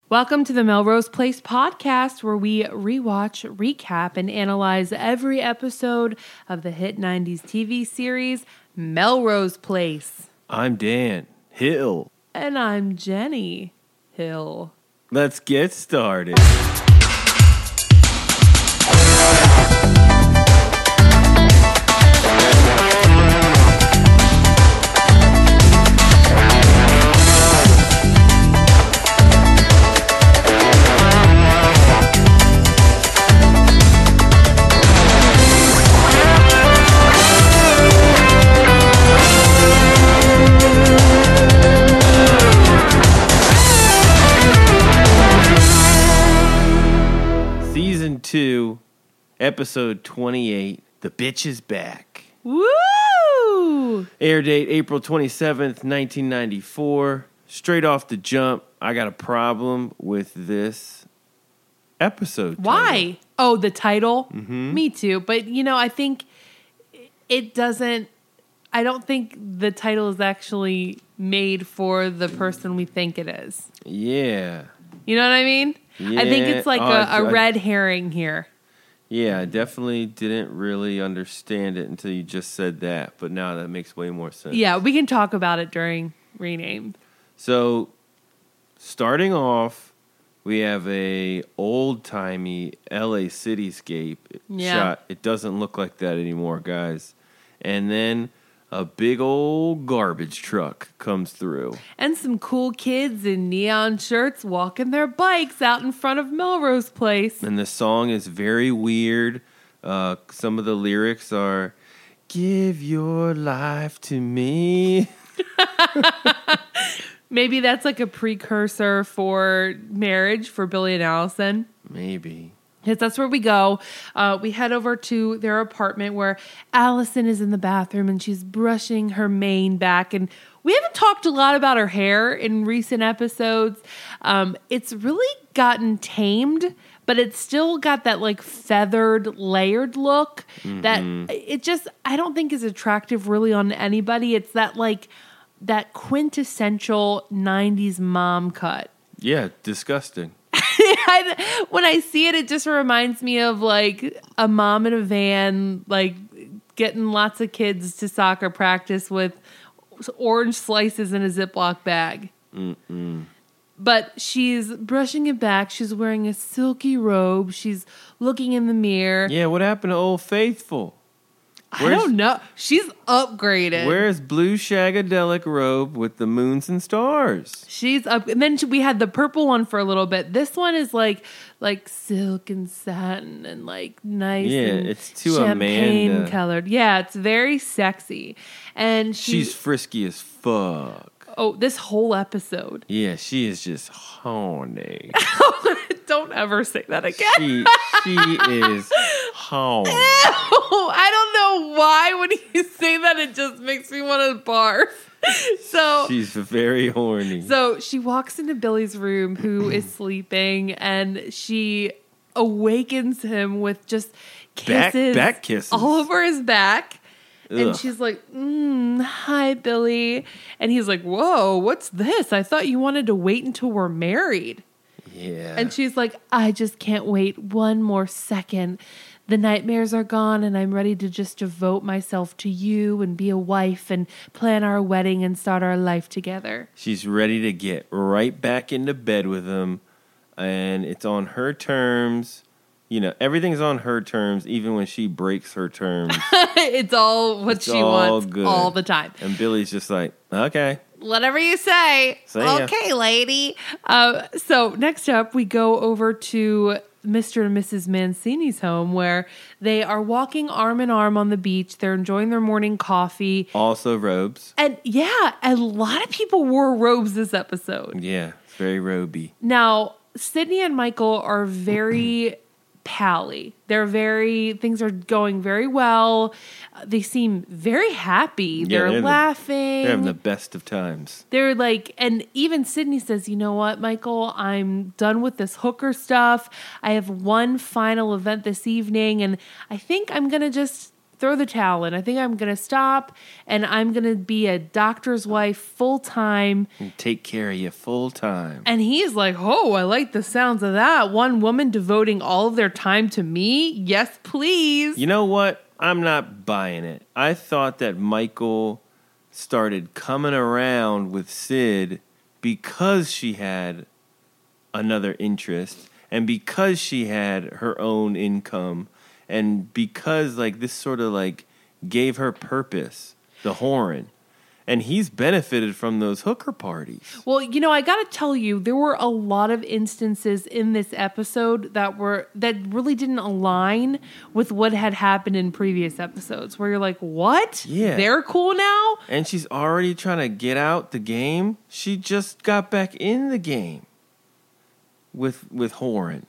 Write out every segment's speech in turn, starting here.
Welcome to the Melrose Place podcast, where we rewatch, recap, and analyze every episode of the hit 90s TV series, Melrose Place. I'm Dan Hill. And I'm Jenny Hill. Let's get started. Season 2, episode 28, The Bitch is Back. Woo! Air date April 27th, 1994. Straight off the jump, I got a problem with this episode title. Why? Oh, the title? Mm-hmm. Me too. But, I think it doesn't... I don't think the title is actually made for the person we think it is. Yeah. You know what I mean? Yeah. I think it's like a red herring here. Yeah, I definitely didn't really understand it until you just said that, but now that makes way more sense. Yeah, we can talk about it during rename. So, starting off, we have a old-timey LA cityscape shot. It doesn't look like that anymore, guys. And then a big old garbage truck comes through. And some cool kids in neon shirts walking their bikes out in front of Melrose Place. And the song is very weird. Some of the lyrics are, "Give your life to me." Maybe that's like a precursor for Marriage for Billy and Allison. Maybe. Because that's where we go. We head over to their apartment where Allison is in the bathroom and she's brushing her mane back. And we haven't talked a lot about her hair in recent episodes. It's really gotten tamed, but it's still got that like feathered, layered look that it just, I don't think is attractive really on anybody. It's that like that quintessential 90s mom cut. Yeah, disgusting. When I see it, it just reminds me of like a mom in a van, like getting lots of kids to soccer practice with orange slices in a Ziploc bag. But she's brushing it back. She's wearing a silky robe. She's looking in the mirror. Yeah, what happened to Old Faithful? I don't know. She's upgraded. Where's Blue Shagadelic robe with the moons and stars? She's up. And then we had the purple one for a little bit. This one is like silk and satin and like nice and it's too champagne Amanda colored. Yeah, it's very sexy. And she's frisky as fuck. Oh, this whole episode. Yeah, she is just horny. Don't ever say that again. She is horny. I don't know why when you say that it just makes me want to barf. So she's very horny. So she walks into Billy's room, who is sleeping, and she awakens him with just kisses, back kisses all over his back. Ugh. And she's like, "Hi, Billy," and he's like, "Whoa, what's this? I thought you wanted to wait until we're married." Yeah. And she's like, "I just can't wait one more second. The nightmares are gone and I'm ready to just devote myself to you and be a wife and plan our wedding and start our life together." She's ready to get right back into bed with him, and it's on her terms. You know, everything's on her terms, even when she breaks her terms. It's all what she wants good. all the time. And Billy's just like, okay. Whatever you say. See ya. Okay, lady. So next up, we go over to Mr. and Mrs. Mancini's home, where they are walking arm in arm on the beach. They're enjoying their morning coffee. Also robes. And yeah, a lot of people wore robes this episode. Yeah, it's very roby. Now, Sydney and Michael are very pally. Things are going very well. They seem very happy. They're laughing. They're having the best of times. They're like, and even Sydney says, "You know what, Michael, I'm done with this hooker stuff. I have one final event this evening, and I think I'm going to just throw the towel in. I think I'm going to stop and I'm going to be a doctor's wife full time. And take care of you full time. And he's like, oh, I like the sounds of that. One woman devoting all of their time to me? Yes, please. You know what? I'm not buying it. I thought that Michael started coming around with Sid because she had another interest and because she had her own income. And because, like, this sort of, like, gave her purpose, the Horan. And he's benefited from those hooker parties. Well, you know, I got to tell you, there were a lot of instances in this episode that really didn't align with what had happened in previous episodes, where you're like, what? Yeah. They're cool now? And she's already trying to get out the game. She just got back in the game with Horan.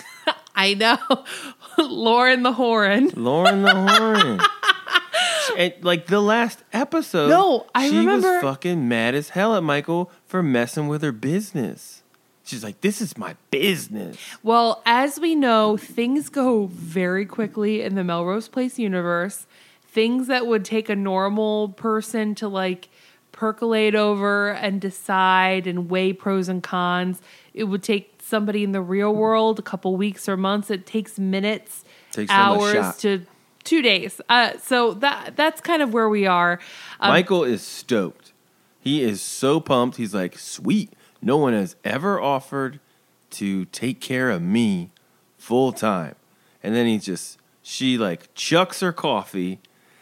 I know. Lauren the Horan. Lauren the Horan. And, like, the last episode, I she remember was fucking mad as hell at Michael for messing with her business. She's like, this is my business. Well, as we know, things go very quickly in the Melrose Place universe. Things that would take a normal person to, like, percolate over and decide and weigh pros and cons. It would take somebody in the real world a couple weeks or months. It takes minutes, hours to 2 days. So that's kind of where we are. Michael is stoked. He is so pumped. He's like, sweet. No one has ever offered to take care of me full time. And then she like chucks her coffee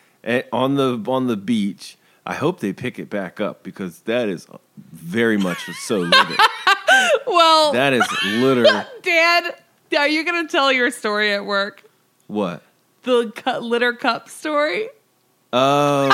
on the beach. I hope they pick it back up because that is very much so litter. Well, that is litter. Dad, are you going to tell your story at work? What? The litter cup story? Oh.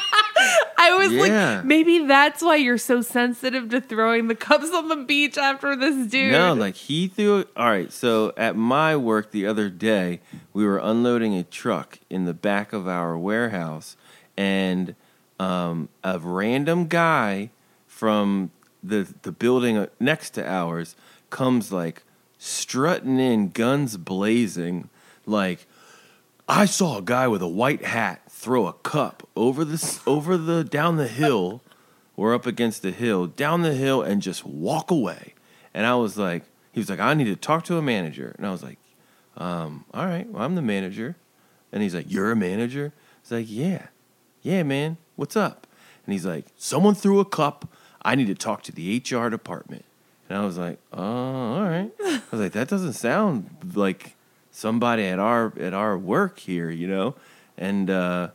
I was like, maybe that's why you're so sensitive to throwing the cups on the beach after this dude. No, like he threw it. All right, so at my work the other day, we were unloading a truck in the back of our warehouse, and a random guy from the building next to ours comes like strutting in, guns blazing, like, I saw a guy with a white hat throw a cup over the down the hill. We're up against the hill, down the hill, and just walk away. And I was like, he was like, I need to talk to a manager. And I was like, all right, well, I'm the manager. And he's like, you're a manager? It's like, yeah, man, what's up? And he's like, someone threw a cup. I need to talk to the HR department. And I was like, oh, all right. I was like, that doesn't sound like somebody at our work here, you know? And lo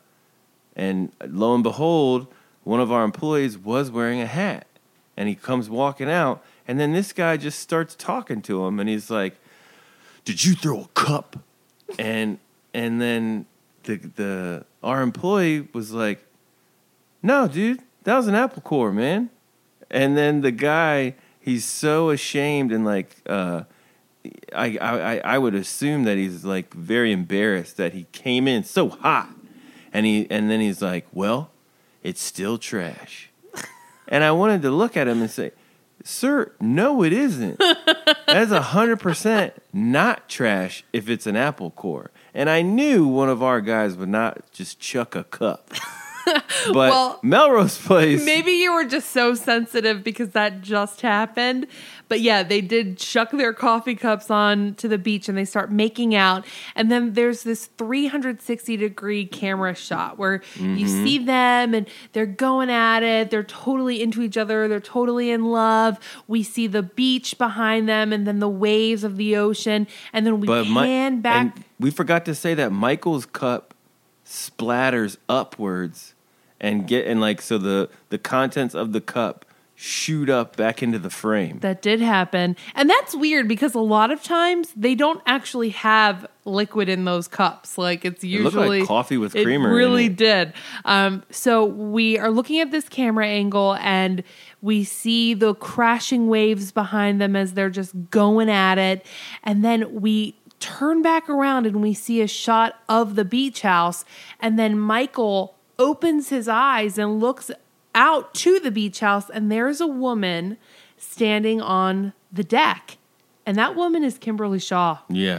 and behold, one of our employees was wearing a hat. And he comes walking out, and then this guy just starts talking to him, and he's like, did you throw a cup? And then our employee was like, no, dude, that was an apple core, man. And then the guy, he's so ashamed and like, I would assume that he's like very embarrassed that he came in so hot, and then he's like, well, it's still trash. And I wanted to look at him and say, sir, no, it isn't. That's 100% not trash if it's an apple core. And I knew one of our guys would not just chuck a cup. But well, Melrose Place. Maybe you were just so sensitive because that just happened. But yeah, they did chuck their coffee cups on to the beach and they start making out. And then there's this 360-degree camera shot where you see them and they're going at it. They're totally into each other. They're totally in love. We see the beach behind them and then the waves of the ocean. And then we pan back. And we forgot to say that Michael's cup splatters upwards. So the contents of the cup shoot up back into the frame. That did happen. And that's weird because a lot of times they don't actually have liquid in those cups. Like it's usually... It looked like coffee with creamer. It really in it. did. So we are looking at this camera angle and we see the crashing waves behind them as they're just going at it. And then we turn back around and we see a shot of the beach house. And then Michael opens his eyes and looks out to the beach house, and there's a woman standing on the deck. And that woman is Kimberly Shaw. Yeah.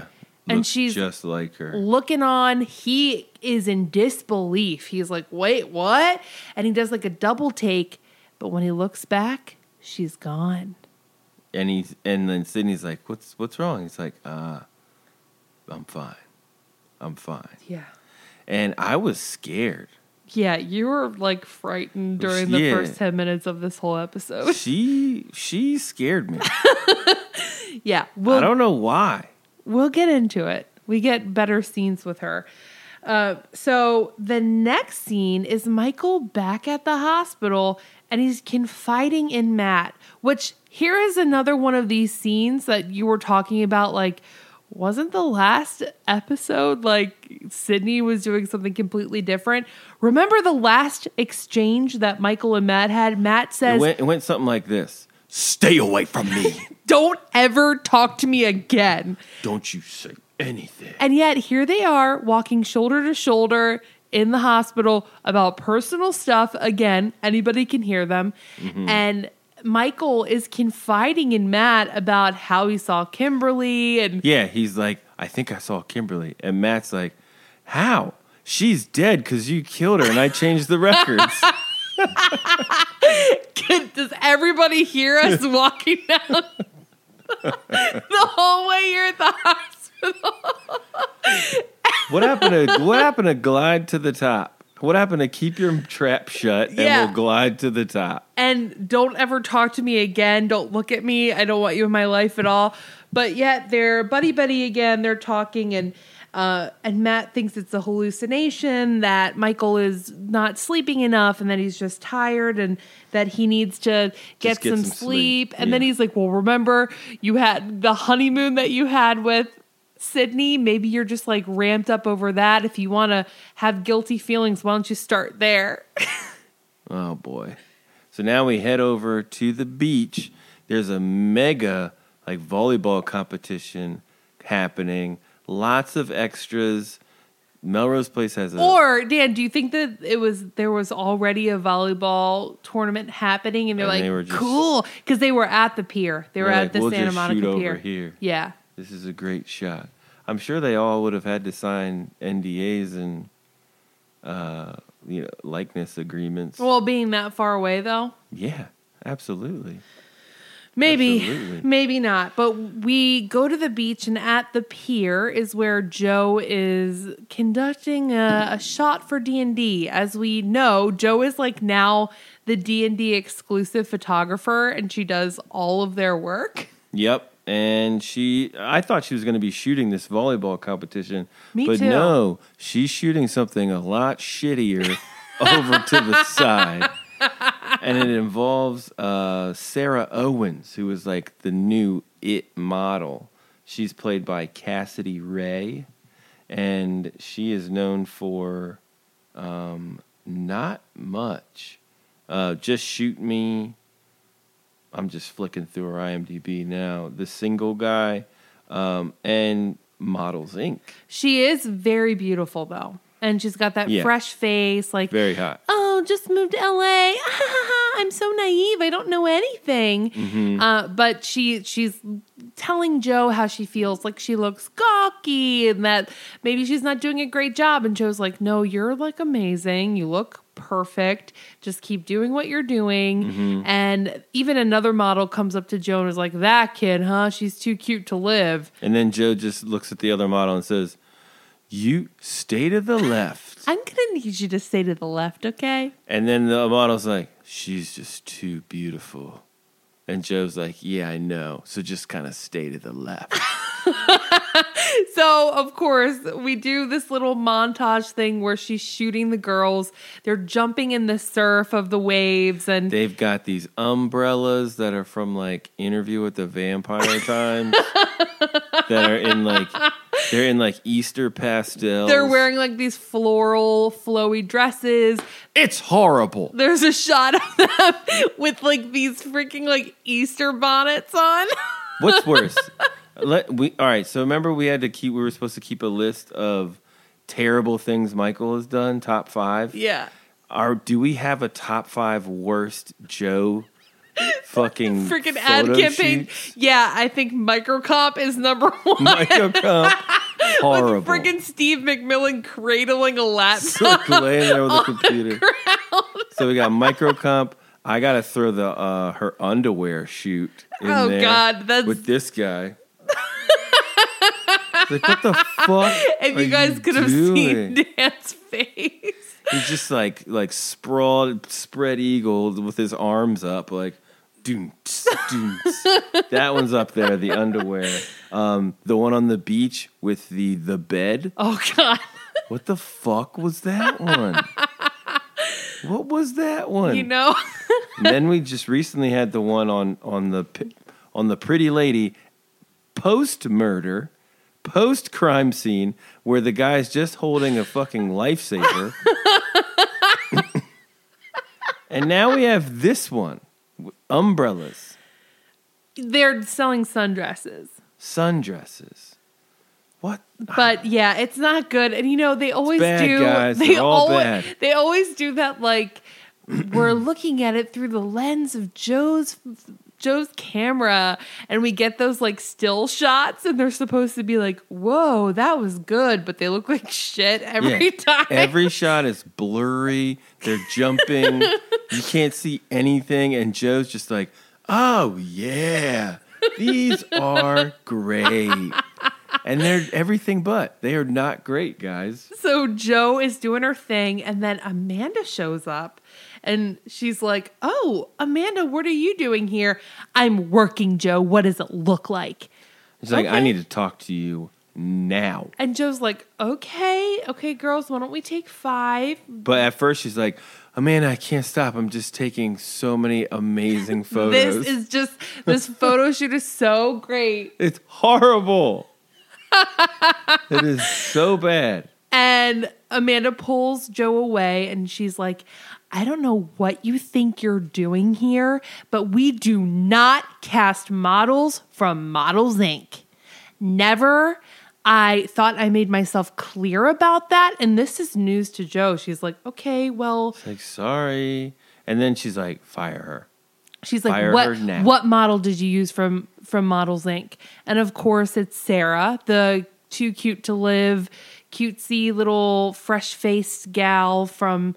And Looks she's just like her. looking on. He is in disbelief. He's like, wait, what? And he does like a double take. But when he looks back, she's gone. And then Sydney's like, what's wrong? He's like, I'm fine. Yeah. And I was scared. Yeah, you were like frightened during the first 10 minutes of this whole episode. She scared me. Yeah. I don't know why. We'll get into it. We get better scenes with her. So the next scene is Michael back at the hospital and he's confiding in Matt, which here is another one of these scenes that you were talking about. Like, wasn't the last episode like Sydney was doing something completely different? Remember the last exchange that Michael and Matt had? Matt says, it went something like this. Stay away from me. Don't ever talk to me again. Don't you say anything. And yet here they are walking shoulder to shoulder in the hospital about personal stuff. Again, anybody can hear them. Mm-hmm. And Michael is confiding in Matt about how he saw Kimberly. And yeah, he's like, I think I saw Kimberly. And Matt's like, how? She's dead because you killed her and I changed the records. Does everybody hear us walking down the hallway here at the hospital? What happened to glide to the top? What happened to keep your trap shut and we'll glide to the top? And don't ever talk to me again. Don't look at me. I don't want you in my life at all. But yet they're buddy again. They're talking and Matt thinks it's a hallucination, that Michael is not sleeping enough and that he's just tired and that he needs to get some sleep. And then he's like, well, remember you had the honeymoon that you had with Sydney? Maybe you're just like ramped up over that. If you want to have guilty feelings, why don't you start there? Oh, boy. So now we head over to the beach. There's a mega like volleyball competition happening. Lots of extras. Melrose Place has a... Or, Dan, do you think that there was already a volleyball tournament happening and they were just, cool? Because they were at the pier. They were at the Santa Monica Pier. Over here. Yeah. This is a great shot. I'm sure they all would have had to sign NDAs and likeness agreements. Well, being that far away, though? Yeah, absolutely. Maybe not. But we go to the beach, and at the pier is where Joe is conducting a shot for D&D. As we know, Joe is like now the D&D exclusive photographer, and she does all of their work. Yep. And I thought she was going to be shooting this volleyball competition. But too. No, she's shooting something a lot shittier over to the side. And it involves Sarah Owens, who is like the new It model. She's played by Cassidy Ray, and she is known for not much. Just Shoot Me. I'm just flicking through her IMDb now. The Single Guy, and Models Inc. She is very beautiful, though. And she's got that fresh face, like very hot. Oh, just moved to LA. I'm so naive. I don't know anything. Mm-hmm. But she's telling Joe how she feels like she looks gawky and that maybe she's not doing a great job. And Joe's like, no, you're like amazing. You look perfect. Just keep doing what you're doing. Mm-hmm. And even another model comes up to Joe and is like, that kid, huh? She's too cute to live. And then Joe just looks at the other model and says, you stay to the left. I'm going to need you to stay to the left, okay? And then the model's like, she's just too beautiful. And Joe's like, yeah, I know. So just kind of stay to the left. So, of course, we do this little montage thing where she's shooting the girls. They're jumping in the surf of the waves. And they've got these umbrellas that are from, like, Interview with the Vampire Times. That are in, like... They're in, like, Easter pastels. They're wearing, like, these floral, flowy dresses. It's horrible. There's a shot of them with, like, these freaking, like, Easter bonnets on. What's worse? All right, so remember we were supposed to keep a list of terrible things Michael has done, top 5? Yeah. Do we have a top 5 worst Joe fucking freaking ad campaign? Shoots? Yeah, I think Microcomp is number 1. Microcomp Horrible. With friggin' Steve McMillan cradling a Just laptop. like laying there with a on computer. the ground. So we got microcomp. I gotta throw the her underwear shoot in Oh, there God, that's- with this guy. Like, what the fuck? If are you guys could have seen doing? Dan's face. He's just like sprawled, spread eagled with his arms up, like doons, doons. That one's up there, the underwear. The one on the beach with the bed. Oh, God. What the fuck was that one? What was that one? You know? And then we just recently had the one on the pretty lady post murder, post crime scene, where the guy's just holding a fucking lifesaver. And now we have this one, umbrellas, They're selling sundresses. sundresses. What? But yeah, it's not good. And you know, they always bad, do. guys. They They're all always bad. they always do that. Like we're looking at it through the lens of Joe's camera, and we get those like still shots, and they're supposed to be like, "Whoa, that was good," but they look like shit every time. Every shot is blurry. They're jumping. You can't see anything. And Joe's just like, oh, yeah. These are great. And they're everything but. They are not great, guys. So Joe is doing her thing, and then Amanda shows up, and she's like, "Oh, Amanda, what are you doing here?" "I'm working, Joe. What does it look like?" She's like, Okay. I need to talk to you now. And Joe's like, okay, girls, why don't we take 5? But at first she's like, Amanda, I can't stop. I'm just taking so many amazing photos. This photo shoot is so great. It's horrible. It is so bad. And Amanda pulls Joe away, and she's like, "I don't know what you think you're doing here, but we do not cast models from Models Inc. Never. I thought I made myself clear about that, and this is news to Joe." She's like, "Okay, well," It's like, sorry. And then she's like, fire her. she's like, Fire her now. "What model did you use from Models Inc.?" And of course, it's Sarah, the too cute to live, cutesy little fresh-faced gal from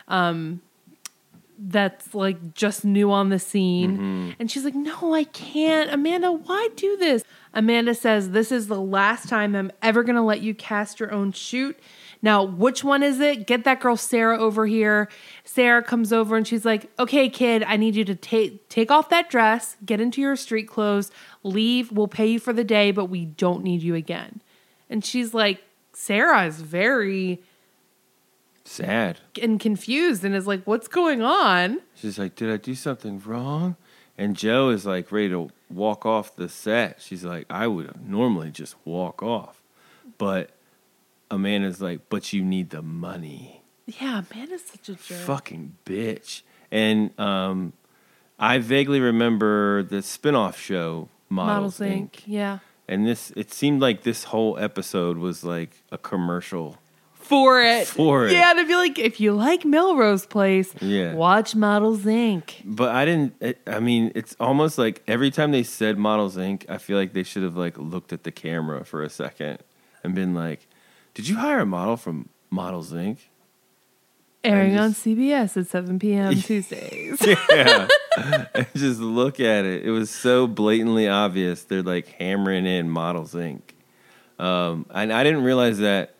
that's like just new on the scene. Mm-hmm. And she's like, "No, I can't. Amanda, why do this?" Amanda says, "This is the last time I'm ever going to let you cast your own shoot. Now, which one is it? Get that girl Sarah over here." Sarah comes over and she's like, "Okay, kid, I need you to take off that dress, get into your street clothes, leave. We'll pay you for the day, but we don't need you again." And she's like, Sarah is very Sad. and confused and is like, "What's going on?" She's like, did I do something wrong? And Joe is like ready to walk off the set. She's like, I would normally just walk off. But Amanda's like, but you need the money. Yeah, Amanda's such a jerk. Fucking bitch. And I vaguely remember the spinoff show, Models Inc. Yeah. And it seemed like this whole episode was like a commercial. For it. Yeah, to be like, if you like Melrose Place, Yeah. watch Models Inc. But I mean, it's almost like every time they said Models Inc., I feel like they should have like looked at the camera for a second and been like, did you hire a model from Models Inc.? Airing on just- CBS at 7 p.m. Tuesdays. Yeah. And just look at it. It was so blatantly obvious. They're like hammering in Models Inc. And I didn't realize that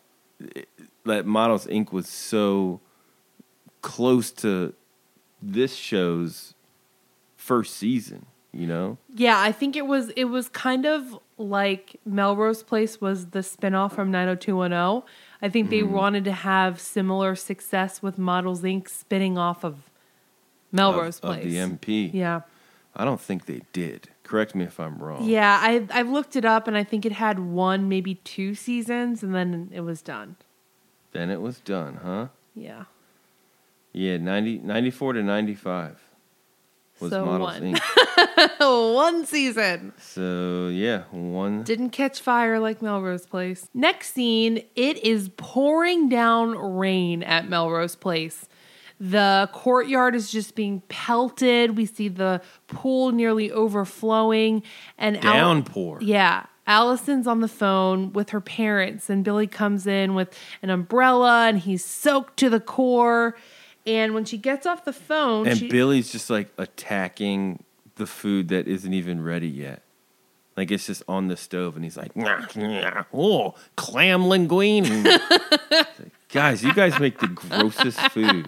Models Inc. was so close to this show's first season, you know? Yeah, I think it was kind of like Melrose Place was the spinoff from 90210. I think they wanted to have similar success with Models Inc. spinning off of Melrose Of Place. the MP. Yeah. I don't think they did. Correct me if I'm wrong. Yeah, I've looked it up, and I think it had 1, maybe 2 seasons, and then it was done. Then it was done, huh? Yeah. Yeah, 94 to 95 was So Models 1. Inc. 1 season. So, yeah, one. Didn't catch fire like Melrose Place. Next scene, it is pouring down rain at Melrose Place. The courtyard is just being pelted. We see the pool nearly overflowing. And Downpour. Yeah. Allison's on the phone with her parents, and Billy comes in with an umbrella, and he's soaked to the core. And when she gets off the phone, and Billy's just like attacking the food that isn't even ready yet. Like it's just on the stove, and he's like, oh, clam linguine. Like, guys, you guys make the grossest food.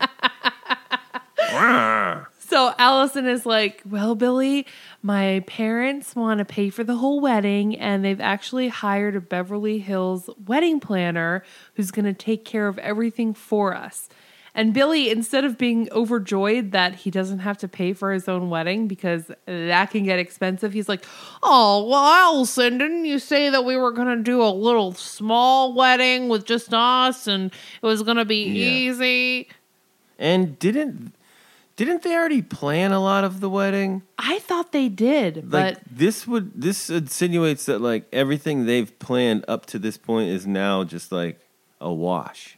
So Allison is like, well, Billy, my parents want to pay for the whole wedding, and they've actually hired a Beverly Hills wedding planner who's going to take care of everything for us. And Billy, instead of being overjoyed that he doesn't have to pay for his own wedding because that can get expensive, he's like, oh, well, Allison, didn't you say that we were going to do a little small wedding with just us and it was going to be easy? And didn't they already plan a lot of the wedding? I thought they did, like, but this insinuates that like everything they've planned up to this point is now just like a wash.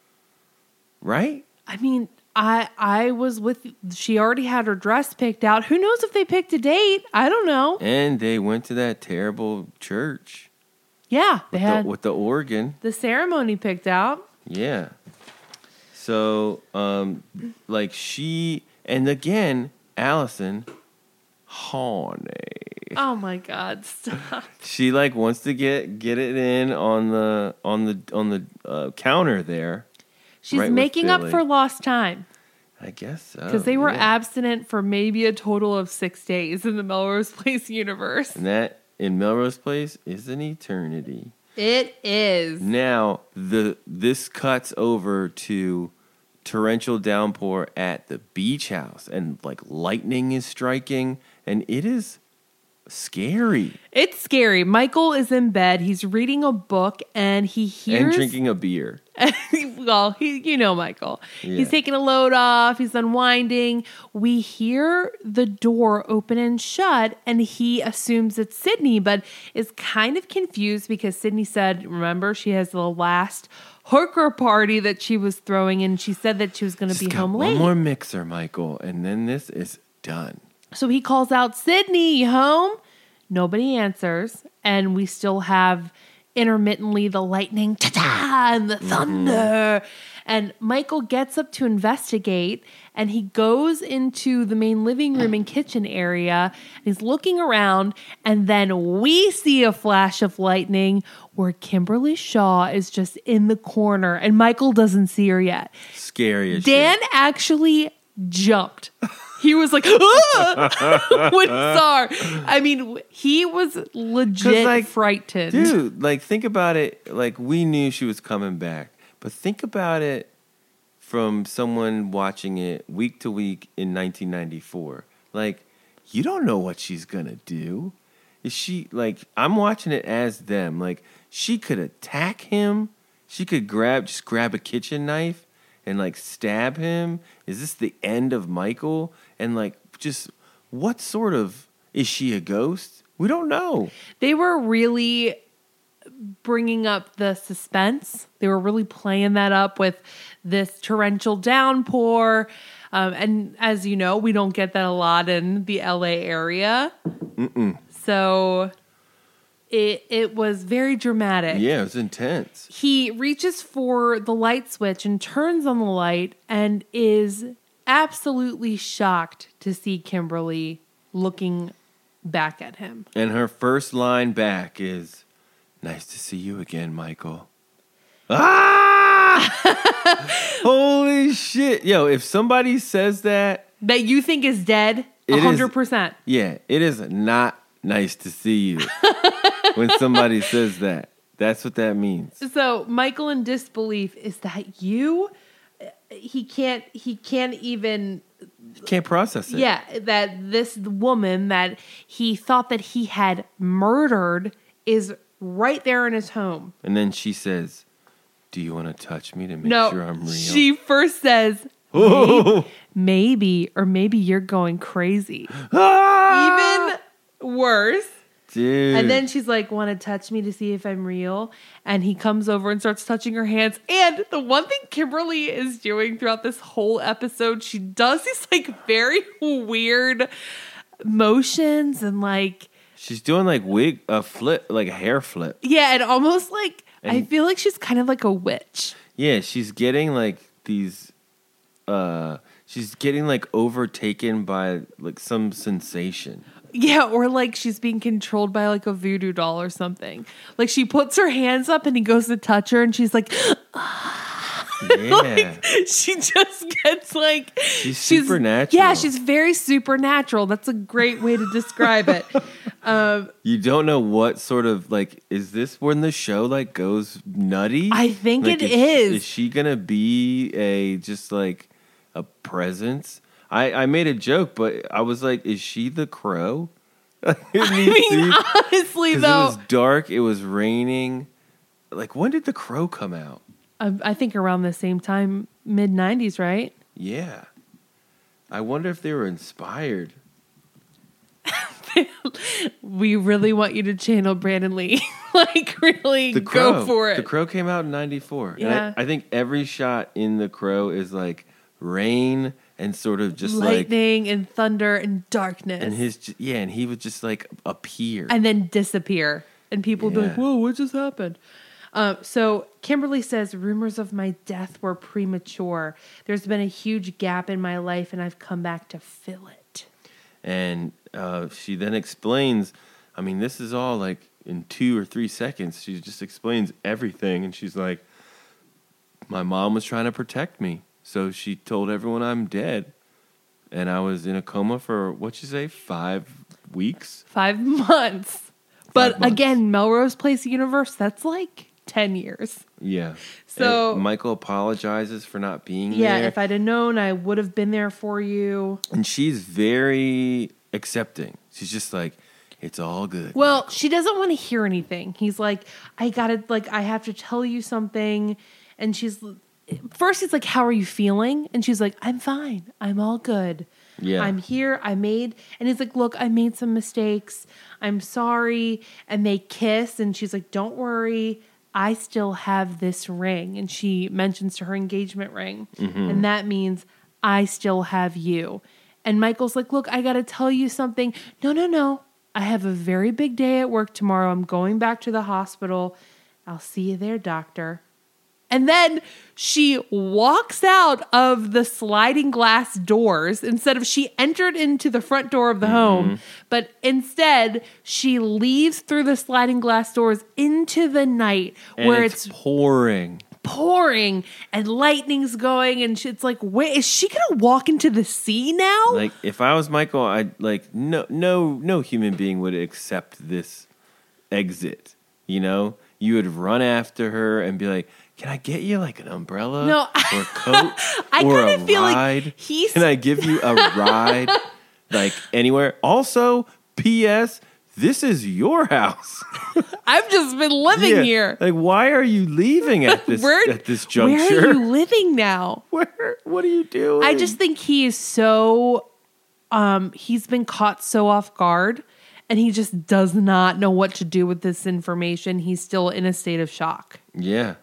Right? I mean, I was with, she already had her dress picked out. Who knows if they picked a date? I don't know. And they went to that terrible church. Yeah. They had with the organ. The ceremony picked out. Yeah. So, like she, and again, Allison, honey. Oh my God! Stop. She like wants to get it in on the counter there. She's right making up for lost time. I guess so. Because they were abstinent for maybe a total of 6 days in the Melrose Place universe. And that in Melrose Place is an eternity. It is. Now, this cuts over to torrential downpour at the beach house, and like lightning is striking, and it is scary. It's scary. Michael is in bed. He's reading a book, and he hears... And drinking a beer. Well, you know Michael. Yeah. He's taking a load off. He's unwinding. We hear the door open and shut, and he assumes it's Sydney, but is kind of confused because Sydney said, remember, she has the last hooker party that she was throwing, and she said that she was going to be home late. One more mixer, Michael, and then this is done. So he calls out, Sydney, you home? Nobody answers, and we still have intermittently the lightning, ta-ta, and the thunder. And Michael gets up to investigate, and he goes into the main living room and kitchen area, and he's looking around, and then we see a flash of lightning where Kimberly Shaw is just in the corner, and Michael doesn't see her yet. Scary as Dan shit. actually jumped. He was like, ah! When he saw her. I mean, he was legit frightened. Dude, like, think about it. Like, we knew she was coming back. But think about it from someone watching it week to week in 1994. Like, you don't know what she's going to do. Is she, like, I'm watching it as them. Like, she could attack him. She could just grab a kitchen knife and like stab him. Is this the end of Michael? And like, just what sort of, is she a ghost? We don't know. They were really bringing up the suspense. They were really playing that up with this torrential downpour. And as you know, we don't get that a lot in the LA area. So it was very dramatic. Yeah, it was intense. He reaches for the light switch and turns on the light and is absolutely shocked to see Kimberly looking back at him. And her first line back is, "Nice to see you again, Michael." Ah! Holy shit. Yo, if somebody says that you think is dead, 100%. Yeah, it is not nice to see you. When somebody says that, that's what that means. So Michael in disbelief is that he can't even... Can't process it. Yeah, that this woman that he thought that he had murdered is right there in his home. And then she says, "Do you want to touch me to make sure I'm real?" She first says, maybe you're going crazy. Ah! Even worse. Dude. And then she's like, want to touch me to see if I'm real? And he comes over and starts touching her hands. And the one thing Kimberly is doing throughout this whole episode, she does these like very weird motions and like She's doing like a flip, like a hair flip. Yeah, and almost like, I feel like she's kind of like a witch. Yeah, she's getting like these, she's getting like overtaken by like some sensation. Yeah, or like she's being controlled by like a voodoo doll or something. Like she puts her hands up and he goes to touch her and she's like, Yeah. like, she just gets like she's supernatural. Yeah, she's very supernatural. That's a great way to describe it. You don't know what sort of like, is this when the show like goes nutty? I think like, it is. Is she gonna be just like a presence? I made a joke, but I was like, is she the crow? Honestly, though. It was dark. It was raining. Like, when did The Crow come out? I think around the same time, mid-90s, right? Yeah. I wonder if they were inspired. We really want you to channel Brandon Lee. Like, really go for it. The Crow came out in 94. Yeah. And I think every shot in The Crow is like rain and sort of just lightning and thunder and darkness. And and he would just like appear. And then disappear. And people would be like, whoa, what just happened? So Kimberly says, rumors of my death were premature. There's been a huge gap in my life and I've come back to fill it. And she then explains, I mean, this is all like in 2 or 3 seconds. She just explains everything. And she's like, my mom was trying to protect me. So she told everyone I'm dead. And I was in a coma for, what'd you say, 5 weeks? 5 months. But again, Melrose Place universe, that's like 10 years. Yeah. So and Michael apologizes for not being there. Yeah, if I'd have known, I would have been there for you. And she's very accepting. She's just like, it's all good. Well, Michael. She doesn't want to hear anything. He's like, I have to tell you something. And first he's like, how are you feeling? And she's like, I'm fine. I'm all good. Yeah. I'm here. And he's like, look, I made some mistakes. I'm sorry. And they kiss. And she's like, don't worry. I still have this ring. And she mentions to her engagement ring. Mm-hmm. And that means I still have you. And Michael's like, look, I got to tell you something. No. I have a very big day at work tomorrow. I'm going back to the hospital. I'll see you there, doctor. And then she walks out of the sliding glass doors she entered into the front door of the home, but instead she leaves through the sliding glass doors into the night where it's pouring and lightning's going. And it's like, wait, is she going to walk into the sea now? Like, if I was Michael, I'd like, no human being would accept this exit. You know, you would run after her and be like, can I get you like an umbrella or a coat or a ride? Like can I give you a ride like anywhere? Also, P.S., this is your house. I've just been living here. Like, why are you leaving at this juncture? Where are you living now? What are you doing? I just think he is so, he's been caught so off guard and he just does not know what to do with this information. He's still in a state of shock. Yeah.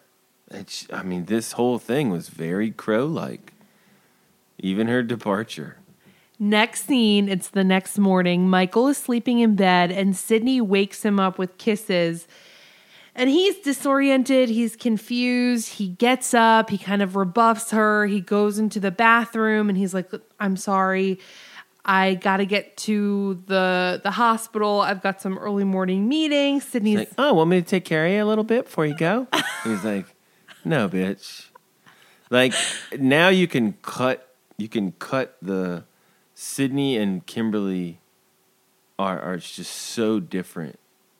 This whole thing was very Crow-like. Even her departure. Next scene, it's the next morning. Michael is sleeping in bed and Sydney wakes him up with kisses. And he's disoriented. He's confused. He gets up. He kind of rebuffs her. He goes into the bathroom and he's like, I'm sorry. I got to get to the hospital. I've got some early morning meetings. Sydney's like, oh, want me to take care of you a little bit before you go? He's like, no, bitch. Like, now you can cut the Sydney and Kimberly are just so different.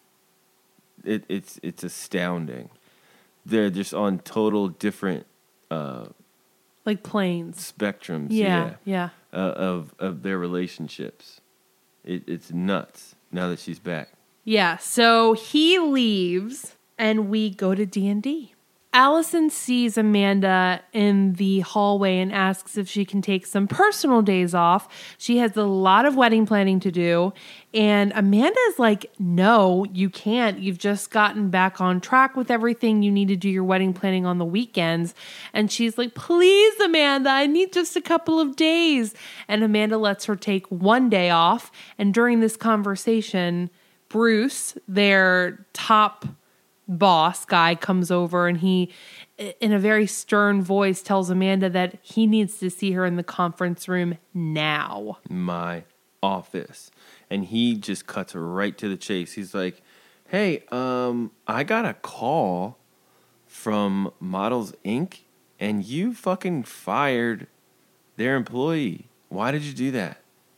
It's astounding. They're just on total different like planes, spectrums. Yeah. Of their relationships. It's nuts now that she's back. Yeah. So he leaves and we go to D&D. Allison sees Amanda in the hallway and asks if she can take some personal days off. She has a lot of wedding planning to do. And Amanda is like, no, you can't. You've just gotten back on track with everything. You need to do your wedding planning on the weekends. And she's like, please, Amanda, I need just a couple of days. And Amanda lets her take one day off. And during this conversation, Bruce, their top boss guy, comes over and he, in a very stern voice, tells Amanda that he needs to see her in the conference room now. My office. And he just cuts right to the chase. He's like, hey, I got a call from Models Inc. and you fucking fired their employee. Why did you do that?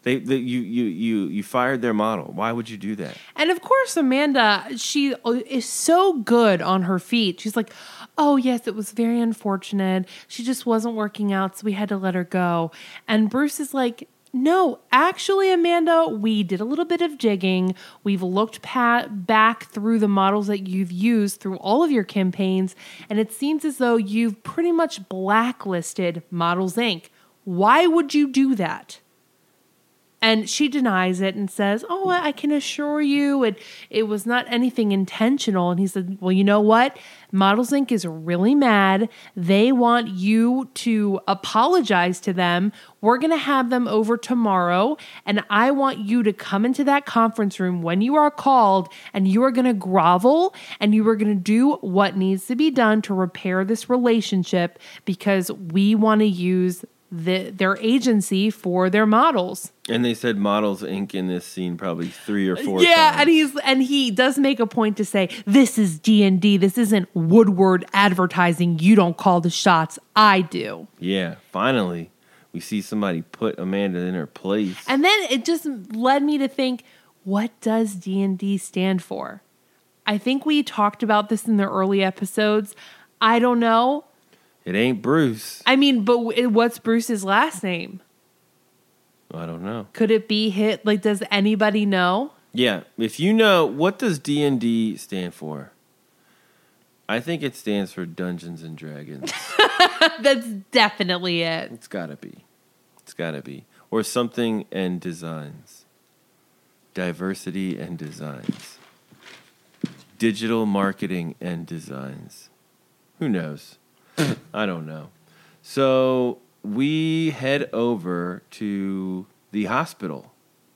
You fired their model. Why would you do that? And of course, Amanda, she is so good on her feet. She's like, oh, yes, it was very unfortunate. She just wasn't working out, so we had to let her go. And Bruce is like, no, actually, Amanda, we did a little bit of jigging. We've looked back through the models that you've used through all of your campaigns, and it seems as though you've pretty much blacklisted Models Inc. Why would you do that? And she denies it and says, oh, I can assure you it was not anything intentional. And he said, well, you know what? Models Inc. is really mad. They want you to apologize to them. We're going to have them over tomorrow. And I want you to come into that conference room when you are called, and you are going to grovel and you are going to do what needs to be done to repair this relationship, because we want to use their agency for their models. And they said Models Inc. in this scene probably 3 or 4 times. And he does make a point to say, this is D&D. This isn't Woodward advertising. You don't call the shots. I do. Yeah, finally, we see somebody put Amanda in her place. And then it just led me to think, what does D&D stand for? I think we talked about this in the early episodes. I don't know. It ain't Bruce. I mean, but what's Bruce's last name? I don't know. Could it be hit? Like, does anybody know? Yeah, if you know, what does D&D stand for? I think it stands for Dungeons and Dragons. That's definitely it. It's gotta be. It's gotta be. Or something and designs. Diversity and designs. Digital marketing and designs. Who knows? I don't know. So we head over to the hospital,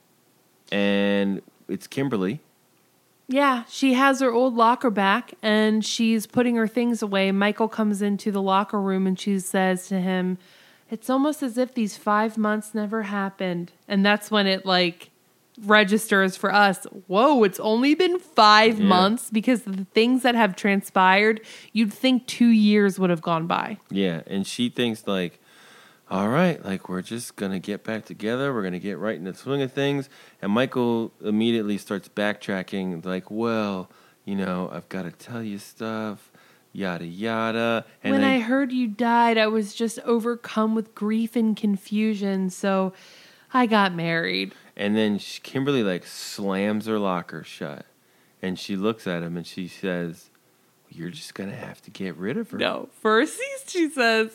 and it's Kimberly. Yeah, she has her old locker back, and she's putting her things away. Michael comes into the locker room, and she says to him, it's almost as if these 5 months never happened. And that's when it, like, registers for us. Whoa, it's only been 5 months, because the things that have transpired, you'd think 2 years would have gone by. Yeah, and she thinks like, all right, like we're just going to get back together. We're going to get right in the swing of things. And Michael immediately starts backtracking like, well, you know, I've got to tell you stuff, yada, yada. And when I heard you died, I was just overcome with grief and confusion. So I got married. And then Kimberly like slams her locker shut, and she looks at him and she says, "You're just gonna have to get rid of her." No, first she says,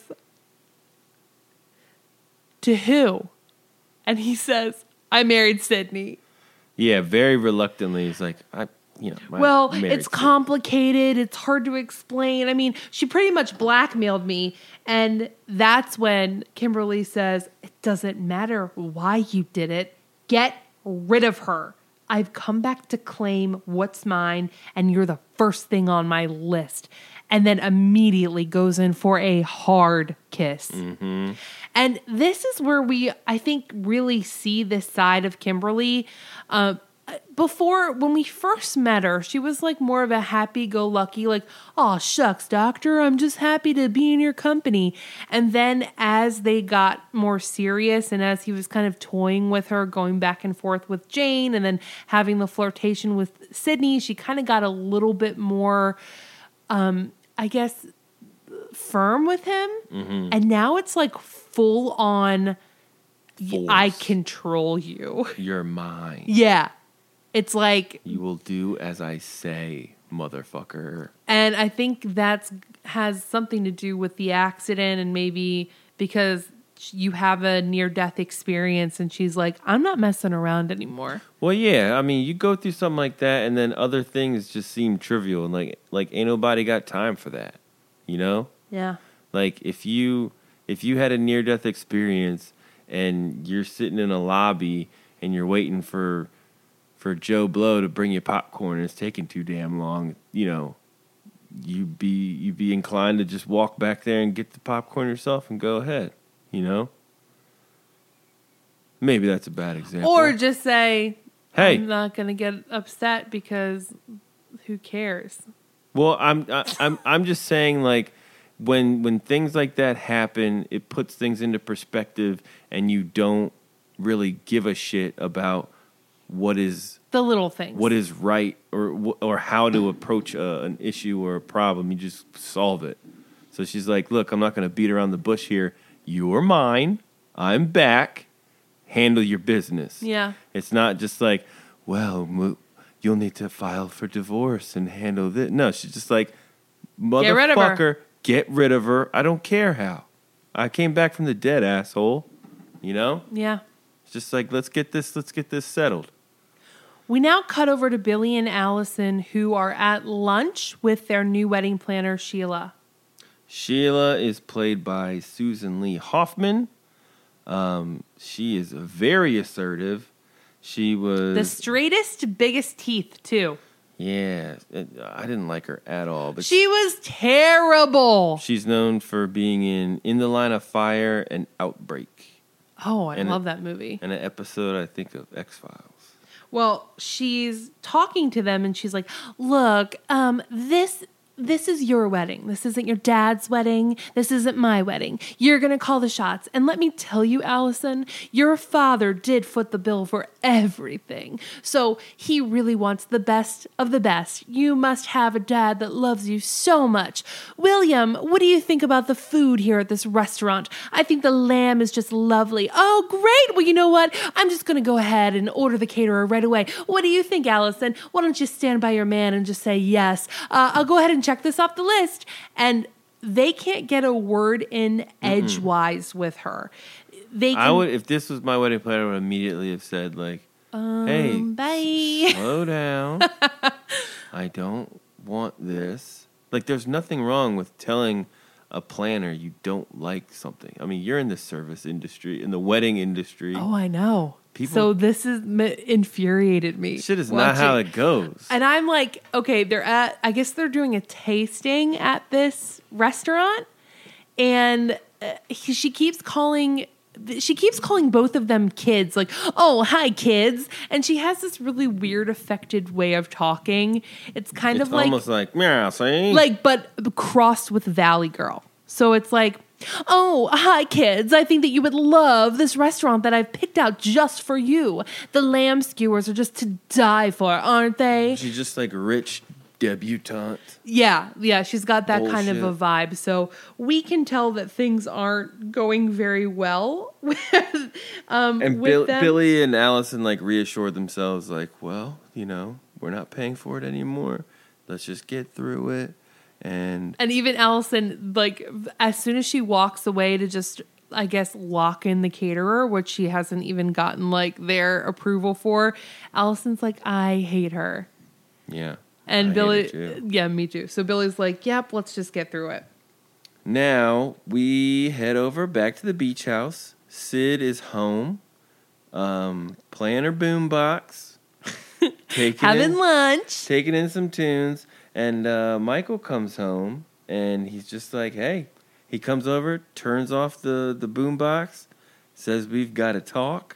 "To who?" And he says, "I married Sydney." Yeah, very reluctantly. He's like, it's complicated. It's hard to explain. I mean, she pretty much blackmailed me. And that's when Kimberly says, it doesn't matter why you did it. Get rid of her. I've come back to claim what's mine, and you're the first thing on my list. And then immediately goes in for a hard kiss. Mm-hmm. And this is where we, I think, really see this side of Kimberly. Before, when we first met her, she was like more of a happy-go-lucky, like, oh, shucks, doctor, I'm just happy to be in your company. And then as they got more serious and as he was kind of toying with her, going back and forth with Jane and then having the flirtation with Sydney, she kind of got a little bit more, I guess, firm with him. Mm-hmm. And now it's like full on, Force. I control you. You're mine. Yeah. It's like, you will do as I say, motherfucker. And I think that has something to do with the accident, and maybe because you have a near-death experience, and she's like, I'm not messing around anymore. Well, yeah. I mean, you go through something like that, and then other things just seem trivial, and like ain't nobody got time for that, you know? Yeah. Like if you had a near-death experience and you're sitting in a lobby and you're waiting for for Joe Blow to bring you popcorn and it's taking too damn long, you'd be inclined to just walk back there and get the popcorn yourself and go ahead, Maybe that's a bad example. Or just say, hey, I'm not going to get upset because who cares? Well, I'm just saying, like, when things like that happen, it puts things into perspective, and you don't really give a shit about what is the little things, what is right, or how to approach an issue or a problem. You just solve it. So she's like, "Look, I'm not going to beat around the bush here. You're mine. I'm back. Handle your business." Yeah, it's not just like, well, you'll need to file for divorce and handle this. No, she's just like, motherfucker, get rid of her. I don't care how. I came back from the dead, asshole. Yeah. It's just like, let's get this settled. We now cut over to Billy and Allison, who are at lunch with their new wedding planner, Sheila. Sheila is played by Susan Lee Hoffman. She is very assertive. She was the straightest, biggest teeth, too. Yeah, I didn't like her at all. But she was terrible. She's known for being in The Line of Fire and Outbreak. Oh, I love that movie. And an episode, I think, of X-Files. Well, she's talking to them and she's like, look, this is your wedding. This isn't your dad's wedding. This isn't my wedding. You're going to call the shots. And let me tell you, Allison, your father did foot the bill for everything. So he really wants the best of the best. You must have a dad that loves you so much. William, what do you think about the food here at this restaurant? I think the lamb is just lovely. Oh, great. Well, you know what? I'm just going to go ahead and order the caterer right away. What do you think, Allison? Why don't you stand by your man and just say yes? I'll go ahead and check this off the list. And they can't get a word in edgewise with her. I would, if this was my wedding planner, I would immediately have said, like, hey, bye. Slow down. I don't want this. Like, there's nothing wrong with telling a planner you don't like something. I mean, you're in the service industry, in the wedding industry. Oh, I know. So this is infuriated me. Shit is not how it goes. And I'm like, okay, I guess they're doing a tasting at this restaurant, and she keeps calling both of them kids, like, oh, hi, kids. And she has this really weird, affected way of talking. It's of like... almost like, meow, see? Like, but crossed with Valley Girl. So it's like, oh, hi, kids. I think that you would love this restaurant that I've picked out just for you. The lamb skewers are just to die for, aren't they? She's just like rich debutante. Yeah, she's got that kind of a vibe. So we can tell that things aren't going very well with and with them. Billy and Allison like reassure themselves, like, well, we're not paying for it anymore. Let's just get through it. And even Allison, like, as soon as she walks away to just, I guess, lock in the caterer, which she hasn't even gotten like their approval for, Allison's like, I hate her. Yeah. And Billy, yeah, me too. So Billy's like, yep, let's just get through it. Now we head over back to the beach house. Sid is home, playing her boombox, having lunch, taking in some tunes. And Michael comes home, and he's just like, hey. He comes over, turns off the boombox, says we've got to talk.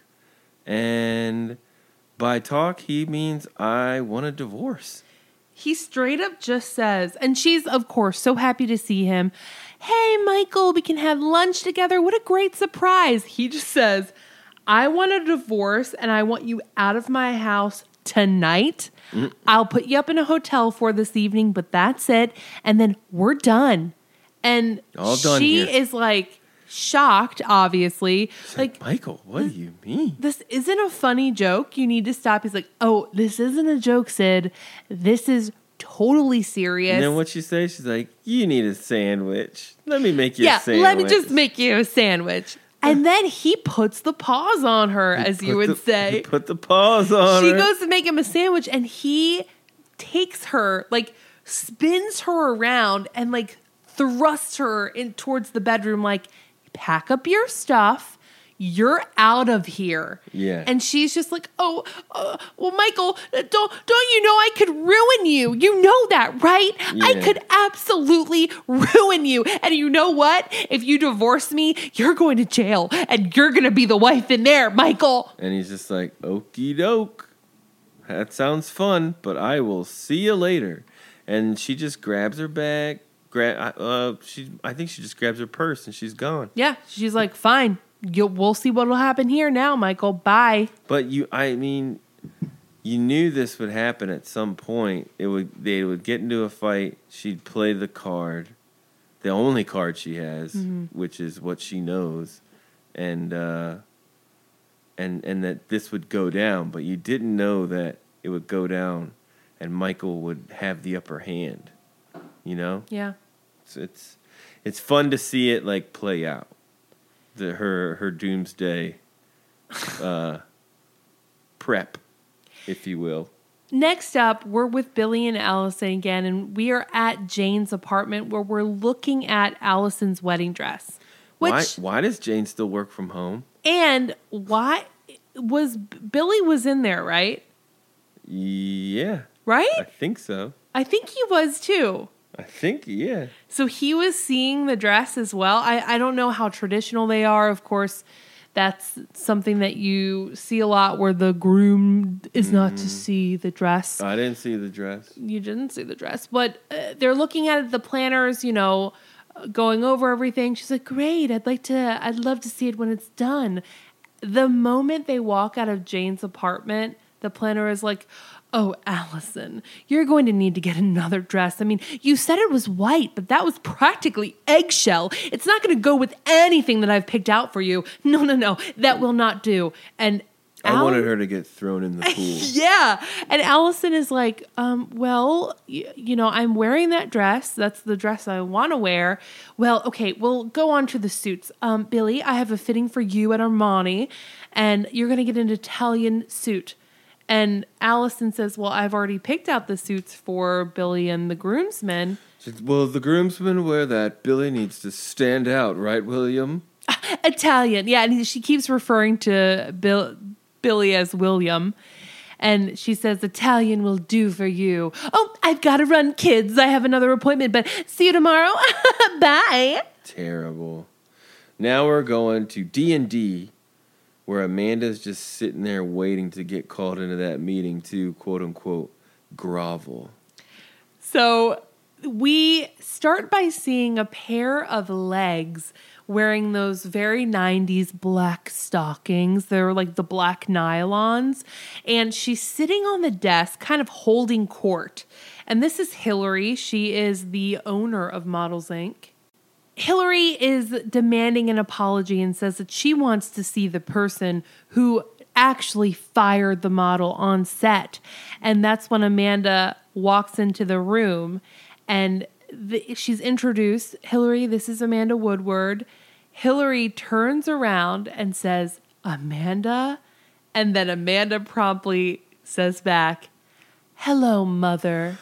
And by talk, he means I want a divorce. He straight up just says, and she's, of course, so happy to see him. Hey, Michael, we can have lunch together. What a great surprise. He just says, I want a divorce, and I want you out of my house tonight. I'll put you up in a hotel for this evening, but that's it. And then we're done. And all done she here. is like shocked, obviously. She's like, Michael, what do you mean? This isn't a funny joke. You need to stop. He's like, oh, this isn't a joke, Sid. This is totally serious. And then what she says, she's like, you need a sandwich. Let me make you a sandwich. Yeah, let me just make you a sandwich. And then he puts the paws on her, as you would say. He put the paws on her. She goes to make him a sandwich, and he takes her, like, spins her around and, like, thrusts her in towards the bedroom, like, pack up your stuff. you're out of here. Yeah. And she's just like, well, Michael, don't you know I could ruin you? You know that, right? Yeah. I could absolutely ruin you. And you know what? If you divorce me, you're going to jail and you're going to be the wife in there, Michael. And he's just like, okie doke. That sounds fun, but I will see you later. And she just grabs her bag. I think she just grabs her purse and she's gone. Yeah, she's like, fine. We'll see what will happen here now, Michael. Bye. But you knew this would happen at some point. They would get into a fight. She'd play the card, the only card she has, which is what she knows, and that this would go down. But you didn't know that it would go down, and Michael would have the upper hand. You know? Yeah. So it's fun to see it like play out. Her doomsday prep, if you will. Next up, we're with Billy and Allison again, and we are at Jane's apartment where we're looking at Allison's wedding dress. Why does Jane still work from home? And why was Billy was in there, right? Yeah. Right? I think so. I think he was too. I think, yeah. So he was seeing the dress as well. I don't know how traditional they are. Of course, that's something that you see a lot where the groom is not to see the dress. I didn't see the dress. You didn't see the dress. But they're looking at the planners, going over everything. She's like, great, I'd love to see it when it's done. The moment they walk out of Jane's apartment, the planner is like, oh, Allison, you're going to need to get another dress. I mean, you said it was white, but that was practically eggshell. It's not going to go with anything that I've picked out for you. No, that will not do. And I wanted her to get thrown in the pool. Yeah. And Allison is like, well, I'm wearing that dress. That's the dress I want to wear. Well, okay, we'll go on to the suits. Billy, I have a fitting for you at Armani, and you're going to get an Italian suit. And Allison says, well, I've already picked out the suits for Billy and the groomsmen. Well, the groomsmen wear that. Billy needs to stand out, right, William? Italian. Yeah, and she keeps referring to Billy as William. And she says, Italian will do for you. Oh, I've got to run, kids. I have another appointment, but see you tomorrow. Bye. Terrible. Now we're going to D&D, where Amanda's just sitting there waiting to get called into that meeting to, quote-unquote, grovel. So we start by seeing a pair of legs wearing those very 90s black stockings. They're like the black nylons. And she's sitting on the desk, kind of holding court. And this is Hillary. She is the owner of Models Inc. Hillary is demanding an apology and says that she wants to see the person who actually fired the model on set. And that's when Amanda walks into the room and she's introduced. Hillary, this is Amanda Woodward. Hillary turns around and says, Amanda? And then Amanda promptly says back, hello, Mother.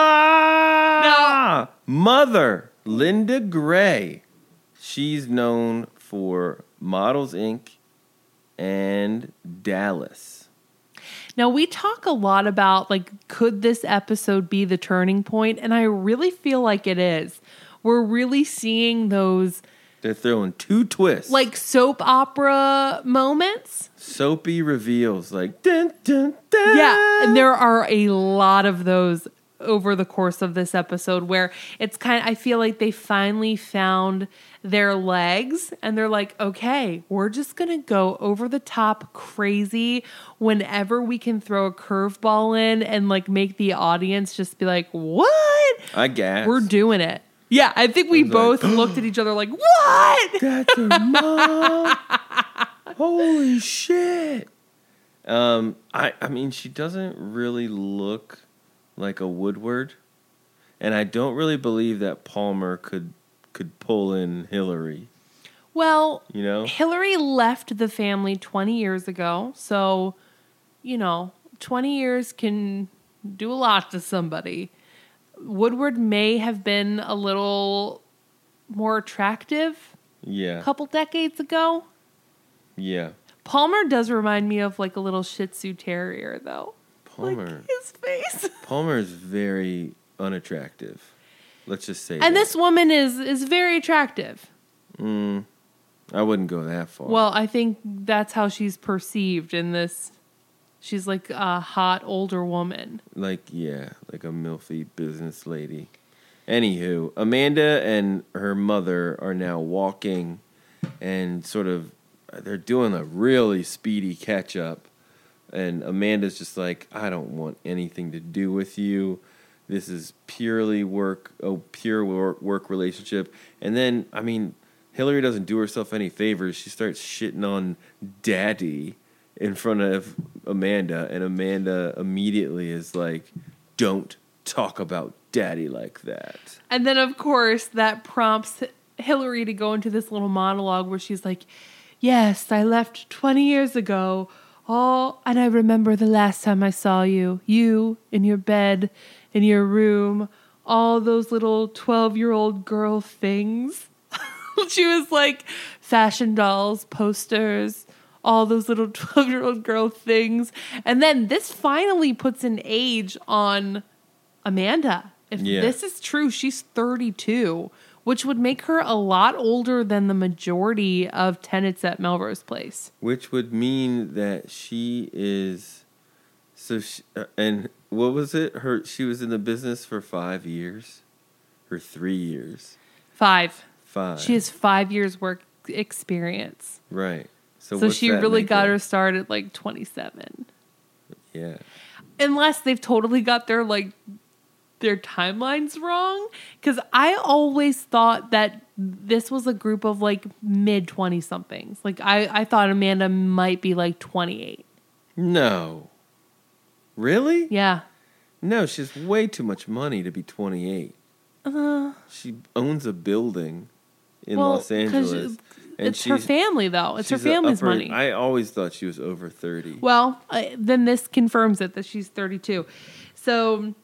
Ah! No. Mother. Linda Gray. She's known for Models Inc. and Dallas. Now, we talk a lot about, could this episode be the turning point? And I really feel like it is. We're really seeing those... They're throwing two twists. Like soap opera moments. Soapy reveals, like, dun, dun, dun. Yeah, and there are a lot of those over the course of this episode where it's I feel like they finally found their legs and they're like, okay, we're just going to go over the top crazy whenever we can throw a curveball in and make the audience just be like, what? I guess. We're doing it. Yeah, I think we both looked at each other like, what? That's her mom. Holy shit. I mean, she doesn't really look like a Woodward, and I don't really believe that Palmer could pull in Hillary. Well, Hillary left the family 20 years ago, so 20 years can do a lot to somebody. Woodward may have been a little more attractive a couple decades ago. Yeah. Palmer does remind me of like a little Shih Tzu terrier, though. Palmer. Like his face. Palmer is very unattractive. Let's just say And that. this woman is very attractive. I wouldn't go that far. Well, I think that's how she's perceived in this. She's like a hot older woman. Like a milfy business lady. Anywho, Amanda and her mother are now walking and they're doing a really speedy catch up. And Amanda's just like, I don't want anything to do with you. This is pure work relationship. And then, Hillary doesn't do herself any favors. She starts shitting on Daddy in front of Amanda. And Amanda immediately is like, don't talk about Daddy like that. And then, of course, that prompts Hillary to go into this little monologue where she's like, yes, I left 20 years ago. And I remember the last time I saw you in your bed, in your room, all those little 12-year-old girl things. She was like fashion dolls, posters, all those little 12-year-old girl things. And then this finally puts an age on Amanda. If this is true, she's 32, which would make her a lot older than the majority of tenants at Melrose Place. Which would mean that she is... and what was it? She was in the business for 5 years? Or 3 years? 5. 5. She has 5 years work experience. Right. So she really got her start at like 27. Yeah. Unless they've totally got their timelines wrong. Because I always thought that this was a group of like mid 20 somethings. Like I thought Amanda might be like 28. No. Really? Yeah. No, she has way too much money to be 28. She owns a building in Los Angeles. And it's her family, though. It's her family's money. I always thought she was over 30. Well, then this confirms it, that she's 32. So,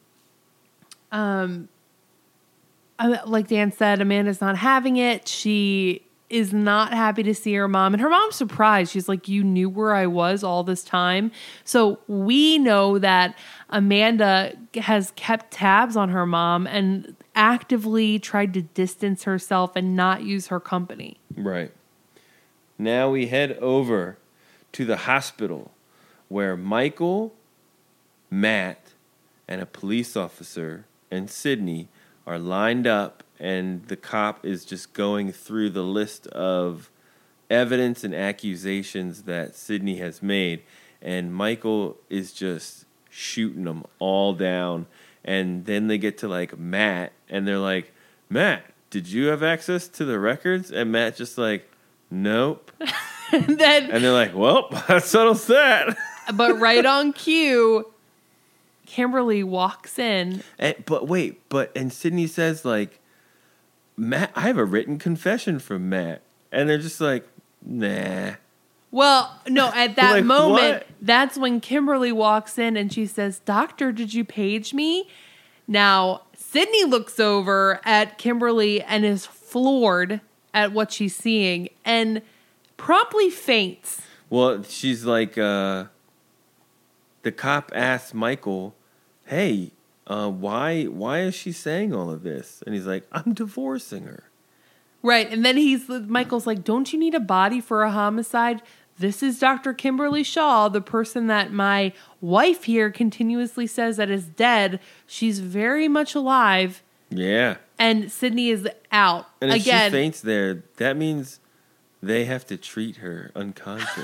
like Dan said, Amanda's not having it. She is not happy to see her mom. And her mom's surprised. She's like, you knew where I was all this time? So we know that Amanda has kept tabs on her mom and actively tried to distance herself and not use her company. Right. Now we head over to the hospital where Michael, Matt, and a police officer and Sydney are lined up, and the cop is just going through the list of evidence and accusations that Sydney has made, and Michael is just shooting them all down. And then they get to like Matt, and they're like, Matt, did you have access to the records? And Matt just like, nope. and they're like, well, that settles that. But right on cue, Kimberly walks in. And Sydney says like, Matt, I have a written confession from Matt. And they're just like, nah. Well, no, at that like, moment, what? That's when Kimberly walks in and she says, Doctor, did you page me? Now, Sydney looks over at Kimberly and is floored at what she's seeing and promptly faints. Well, she's like, the cop asks Michael, hey, why is she saying all of this? And he's like, I'm divorcing her. Right. And then Michael's like, don't you need a body for a homicide? This is Dr. Kimberly Shaw, the person that my wife here continuously says that is dead. She's very much alive. Yeah. And Sydney is out. And if she faints there, that means they have to treat her unconscious.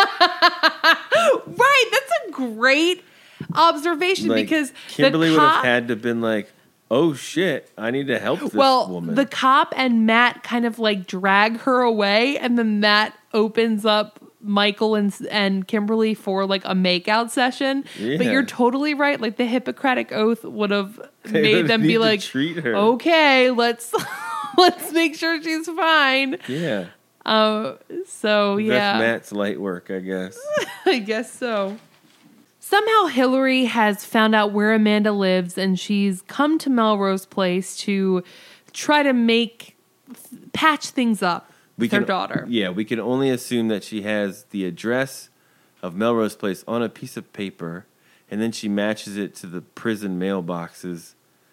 Right. That's a great observation because Kimberly would have had to have been like, oh shit, I need to help this woman. The cop and Matt kind of like drag her away, and then Matt opens up Michael and Kimberly for like a makeout session. Yeah. But you're totally right. Like the Hippocratic Oath would have made them be like, treat her. Okay, let's make sure she's fine. Yeah. So yeah. That's Matt's light work, I guess. I guess so. Somehow Hillary has found out where Amanda lives, and she's come to Melrose Place to try to patch things up. her daughter. Yeah, we can only assume that she has the address of Melrose Place on a piece of paper, and then she matches it to the prison mailboxes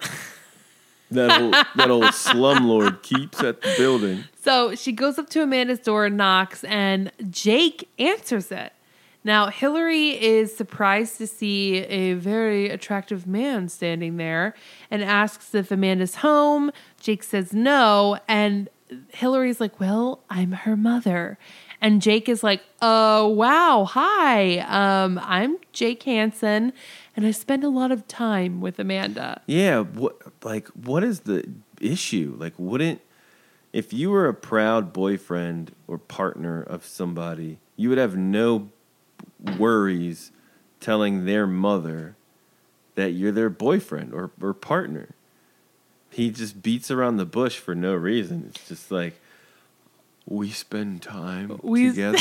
that old slumlord keeps at the building. So she goes up to Amanda's door and knocks, and Jake answers it. Now, Hillary is surprised to see a very attractive man standing there and asks if Amanda's home. Jake says no, and Hillary's like, well, I'm her mother. And Jake is like, oh, wow, hi, I'm Jake Hansen, and I spend a lot of time with Amanda. Yeah, what is the issue? Like, if you were a proud boyfriend or partner of somebody, you would have no worries telling their mother that you're their boyfriend or partner. He just beats around the bush for no reason. It's just like, we spend time together.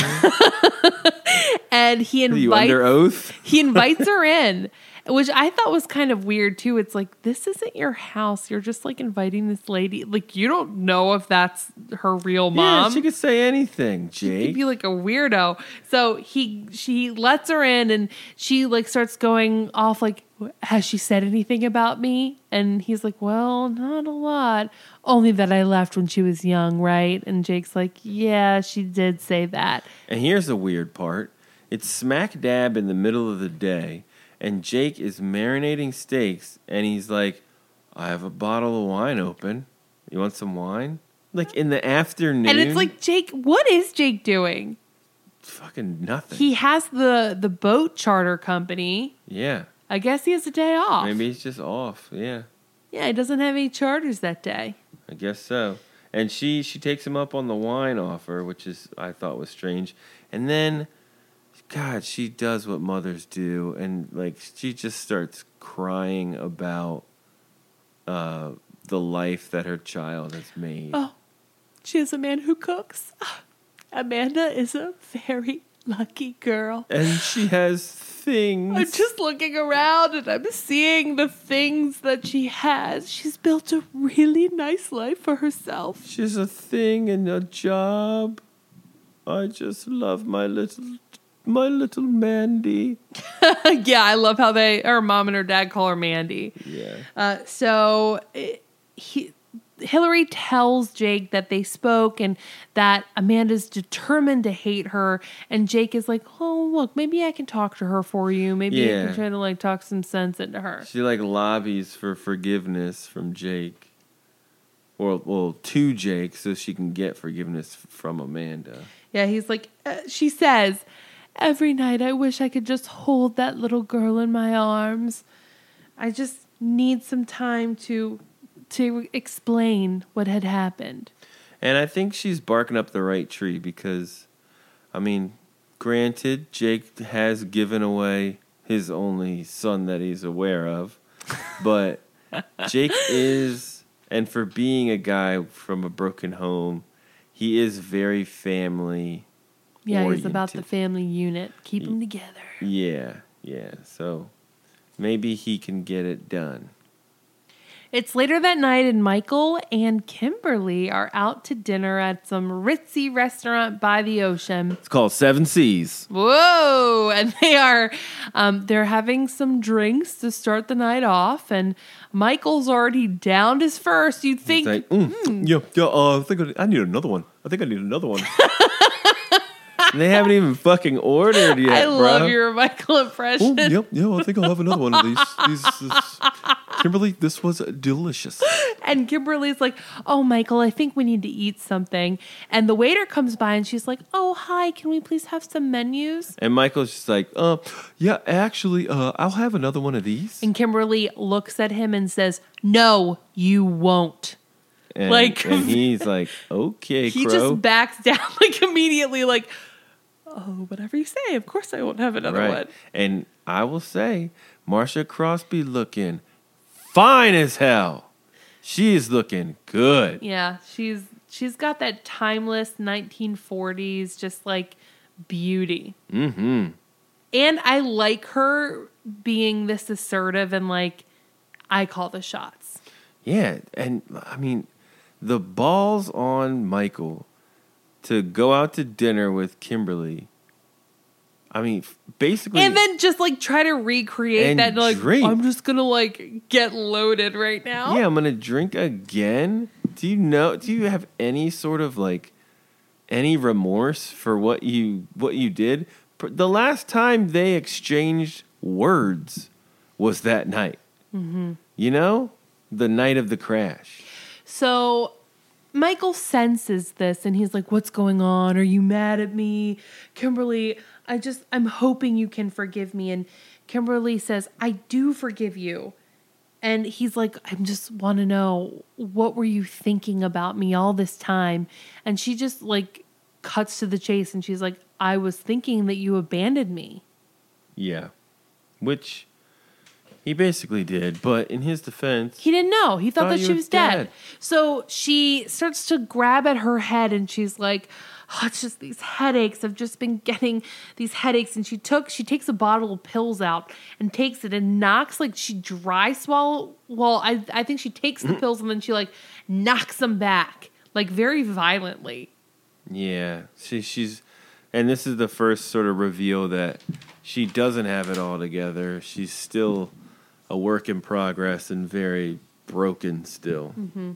And he invites... Are you under oath? He invites her in, which I thought was kind of weird too. It's like, this isn't your house. You're just like inviting this lady. Like, you don't know if that's her real mom. Yeah, she could say anything, Jake. She could be like a weirdo. So she lets her in, and she like starts going off like, has she said anything about me? And he's like, well, not a lot. Only that I left when she was young, right? And Jake's like, yeah, she did say that. And here's the weird part. It's smack dab in the middle of the day, and Jake is marinating steaks, and he's like, I have a bottle of wine open. You want some wine? Like, in the afternoon. And it's like, Jake, what is Jake doing? Fucking nothing. He has the boat charter company. Yeah. I guess he has a day off. Maybe he's just off, yeah. Yeah, he doesn't have any charters that day. I guess so. And she takes him up on the wine offer, which I thought was strange. And then, God, she does what mothers do, and like she just starts crying about the life that her child has made. Oh, she has a man who cooks. Amanda is a very lucky girl. And she has things. I'm just looking around and I'm seeing the things that she has. She's built a really nice life for herself. She has a thing and a job. I just love my little Mandy. Yeah, I love how her mom and her dad call her Mandy. Yeah. Hillary tells Jake that they spoke and that Amanda's determined to hate her. And Jake is like, oh, look, maybe I can talk to her for you. Maybe I can try to like talk some sense into her. She like lobbies for forgiveness from Jake. Well, to Jake so she can get forgiveness from Amanda. Yeah, he's like, she says, every night I wish I could just hold that little girl in my arms. I just need some time to explain what had happened. And I think she's barking up the right tree because, I mean, granted, Jake has given away his only son that he's aware of, but Jake is, and for being a guy from a broken home, he is very family oriented. He's about the family unit. Keep them together. Yeah. So maybe he can get it done. It's later that night, and Michael and Kimberly are out to dinner at some ritzy restaurant by the ocean. It's called Seven Seas. Whoa! And they are, they're having some drinks to start the night off, and Michael's already downed his first. You'd think, I think I need another one. And they haven't even fucking ordered yet, I love your Michael impression. I think I'll have another one of these. Kimberly, this was delicious. And Kimberly's like, oh, Michael, I think we need to eat something. And the waiter comes by and she's like, oh, hi, can we please have some menus? And Michael's just like, actually, I'll have another one of these. And Kimberly looks at him and says, no, you won't. And he's like, okay, he Crow. just backs down like immediately like, oh, whatever you say. Of course I won't have another one. And I will say, Marsha Crosby looking fine as hell. She is looking good. Yeah, she's got that timeless 1940s just like beauty. Mm-hmm. And I like her being this assertive and like, I call the shots. Yeah, and I mean, the balls on Michael to go out to dinner with Kimberly. I mean, basically... And then just, like, try to recreate that. Like, drink. I'm just going to, like, get loaded right now. Yeah, I'm going to drink again. Do you have any sort of, like, any remorse for what you did? The last time they exchanged words was that night. Mm-hmm. You know? The night of the crash. So Michael senses this, and he's like, what's going on? Are you mad at me? Kimberly, I'm hoping you can forgive me. And Kimberly says, I do forgive you. And he's like, I just want to know, what were you thinking about me all this time? And she just, like, cuts to the chase, and she's like, I was thinking that you abandoned me. Yeah. Which he basically did, but in his defense... He didn't know. He thought that she was dead. So she starts to grab at her head, and she's like, oh, it's just these headaches. I've just been getting these headaches. And she takes a bottle of pills out and takes it and knocks, like, she dry swallow. Well, I think she takes the pills and then she, like, knocks them back, like, very violently. Yeah. She's... And this is the first sort of reveal that she doesn't have it all together. She's still a work in progress and very broken still. Mm-hmm.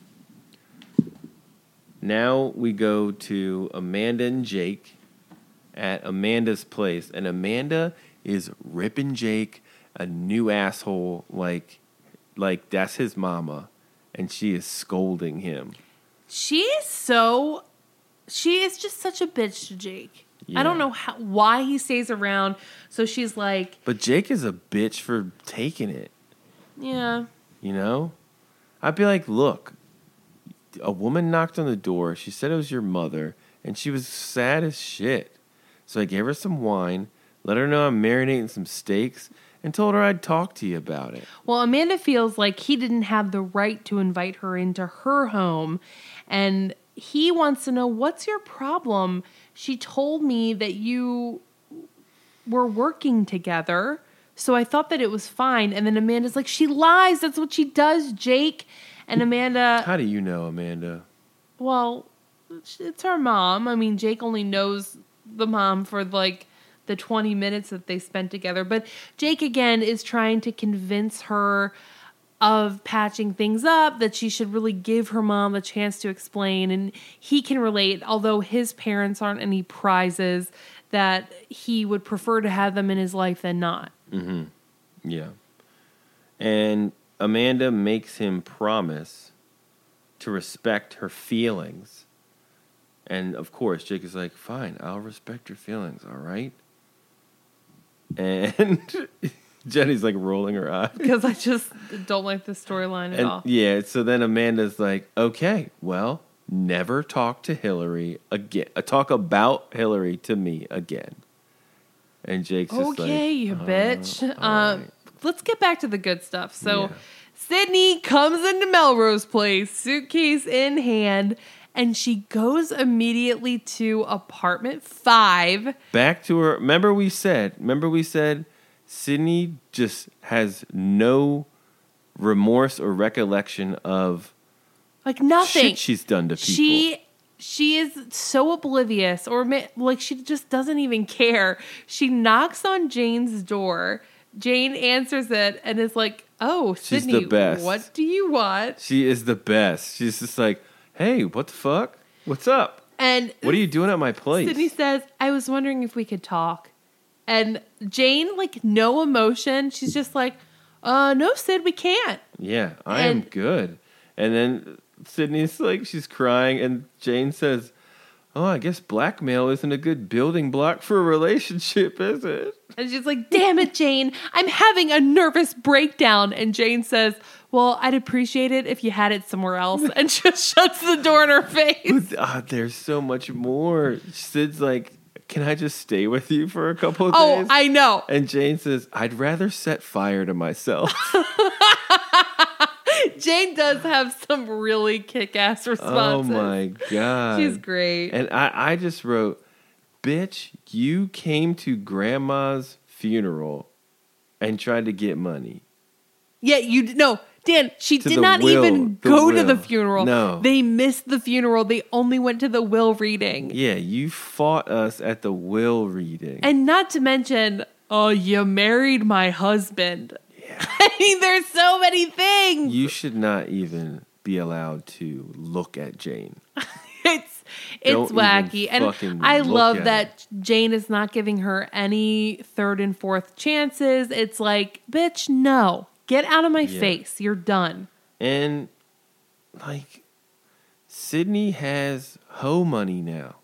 Now we go to Amanda and Jake at Amanda's place. And Amanda is ripping Jake a new asshole like that's his mama. And she is scolding him. She is just such a bitch to Jake. Yeah. I don't know why he stays around. So she's like... But Jake is a bitch for taking it. Yeah. You know? I'd be like, look, a woman knocked on the door. She said it was your mother. And she was sad as shit. So I gave her some wine, let her know I'm marinating some steaks, and told her I'd talk to you about it. Well, Amanda feels like he didn't have the right to invite her into her home. And he wants to know, what's your problem? She told me that you were working together, so I thought that it was fine. And then Amanda's like, she lies. That's what she does, Jake. And Amanda... How do you know, Amanda? Well, it's her mom. I mean, Jake only knows the mom for, like, the 20 minutes that they spent together. But Jake, again, is trying to convince her of patching things up, that she should really give her mom a chance to explain. And he can relate, although his parents aren't any prizes, that he would prefer to have them in his life than not. Mm-hmm. Yeah. And Amanda makes him promise to respect her feelings. And, of course, Jake is like, fine, I'll respect your feelings, all right? And... Jenny's like rolling her eyes. Because I just don't like this storyline at all. Yeah, so then Amanda's like, okay, well, never talk to Hillary again. Talk about Hillary to me again. And Jake's just like, okay, you bitch. Right. Let's get back to the good stuff. So Sydney comes into Melrose Place, suitcase in hand, and she goes immediately to apartment 5. Back to her. Remember we said Sydney just has no remorse or recollection of like nothing shit she's done to people. She is so oblivious, or like she just doesn't even care. She knocks on Jane's door. Jane answers it and is like, "Oh, Sydney, she's the best. What do you want?" She is the best. She's just like, "Hey, what the fuck? What's up? And what are you doing at my place?" Sydney says, "I was wondering if we could talk." And Jane, like, no emotion. She's just like, no, Sid, we can't. Yeah, I am good. And then Sydney's like, she's crying, and Jane says, oh, I guess blackmail isn't a good building block for a relationship, is it? And she's like, damn it, Jane, I'm having a nervous breakdown. And Jane says, well, I'd appreciate it if you had it somewhere else. And just shuts the door in her face. There's so much more. Sid's like, can I just stay with you for a couple of days? Oh, I know. And Jane says, I'd rather set fire to myself. Jane does have some really kick-ass responses. Oh, my God. She's great. And I just wrote, bitch, you came to grandma's funeral and tried to get money. Yeah, Dan, she To did the not will, even the go to the will. funeral. No. They missed the funeral. They only went to the will reading. Yeah, you fought us at the will reading. And not to mention, oh, you married my husband. Yeah. I mean, there's so many things. You should not even be allowed to look at Jane. It's Don't even wacky. And fucking I look love at that Jane is not giving her any third and fourth chances. It's like, bitch, no. Get out of my face. You're done. And, like, Sydney has hoe money now.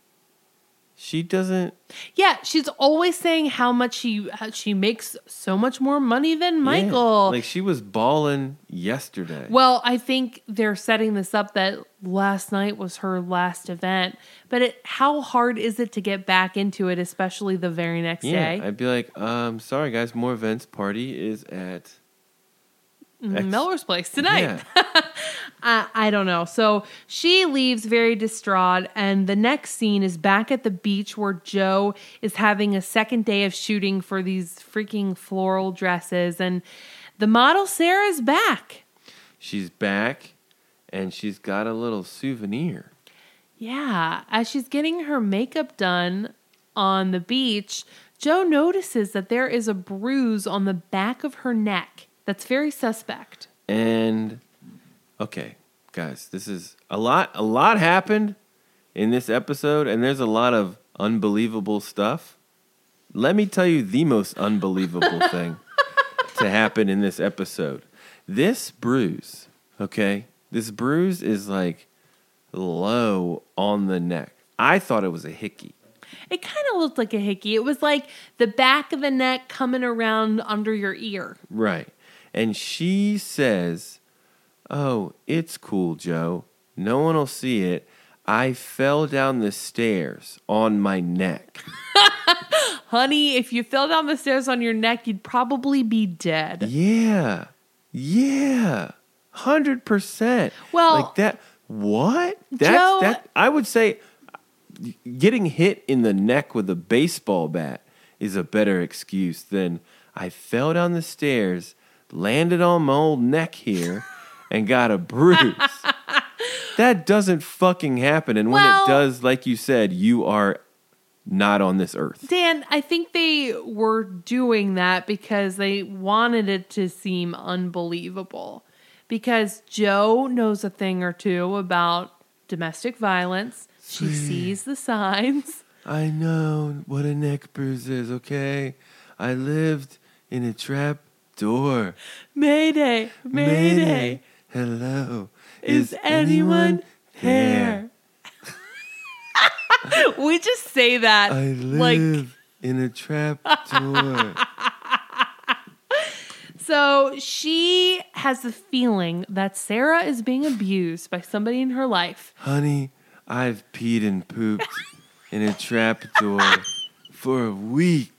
She doesn't... Yeah, she's always saying how much she makes so much more money than Michael. Yeah, like, she was balling yesterday. Well, I think they're setting this up that last night was her last event. But how hard is it to get back into it, especially the very next day? I'd be like, sorry, guys, more events. Party is at... Melrose Place tonight. Yeah. I don't know. So she leaves very distraught, and the next scene is back at the beach where Joe is having a second day of shooting for these freaking floral dresses, and the model Sarah is back. She's back, and she's got a little souvenir. Yeah, as she's getting her makeup done on the beach, Joe notices that there is a bruise on the back of her neck. That's very suspect. And okay, guys, this is a lot happened in this episode, and there's a lot of unbelievable stuff. Let me tell you the most unbelievable thing to happen in this episode. This bruise, okay? This bruise is like low on the neck. I thought it was a hickey. It kind of looked like a hickey. It was like the back of the neck coming around under your ear. Right. And she says, "Oh, it's cool, Joe. No one will see it. I fell down the stairs on my neck." Honey, if you fell down the stairs on your neck, you'd probably be dead. Yeah. 100%. Well, like that. What? Joe, that. I would say getting hit in the neck with a baseball bat is a better excuse than I fell down the stairs, landed on my old neck here, and got a bruise. That doesn't fucking happen. And when it does, like you said, you are not on this earth. Dan, I think they were doing that because they wanted it to seem unbelievable. Because Joe knows a thing or two about domestic violence. She sees the signs. I know what a neck bruise is, okay? I lived in a trap door. Mayday, mayday. Hello. Is anyone there? We just say that. I live in a trap door. So she has the feeling that Sarah is being abused by somebody in her life. Honey, I've peed and pooped in a trap door for a week.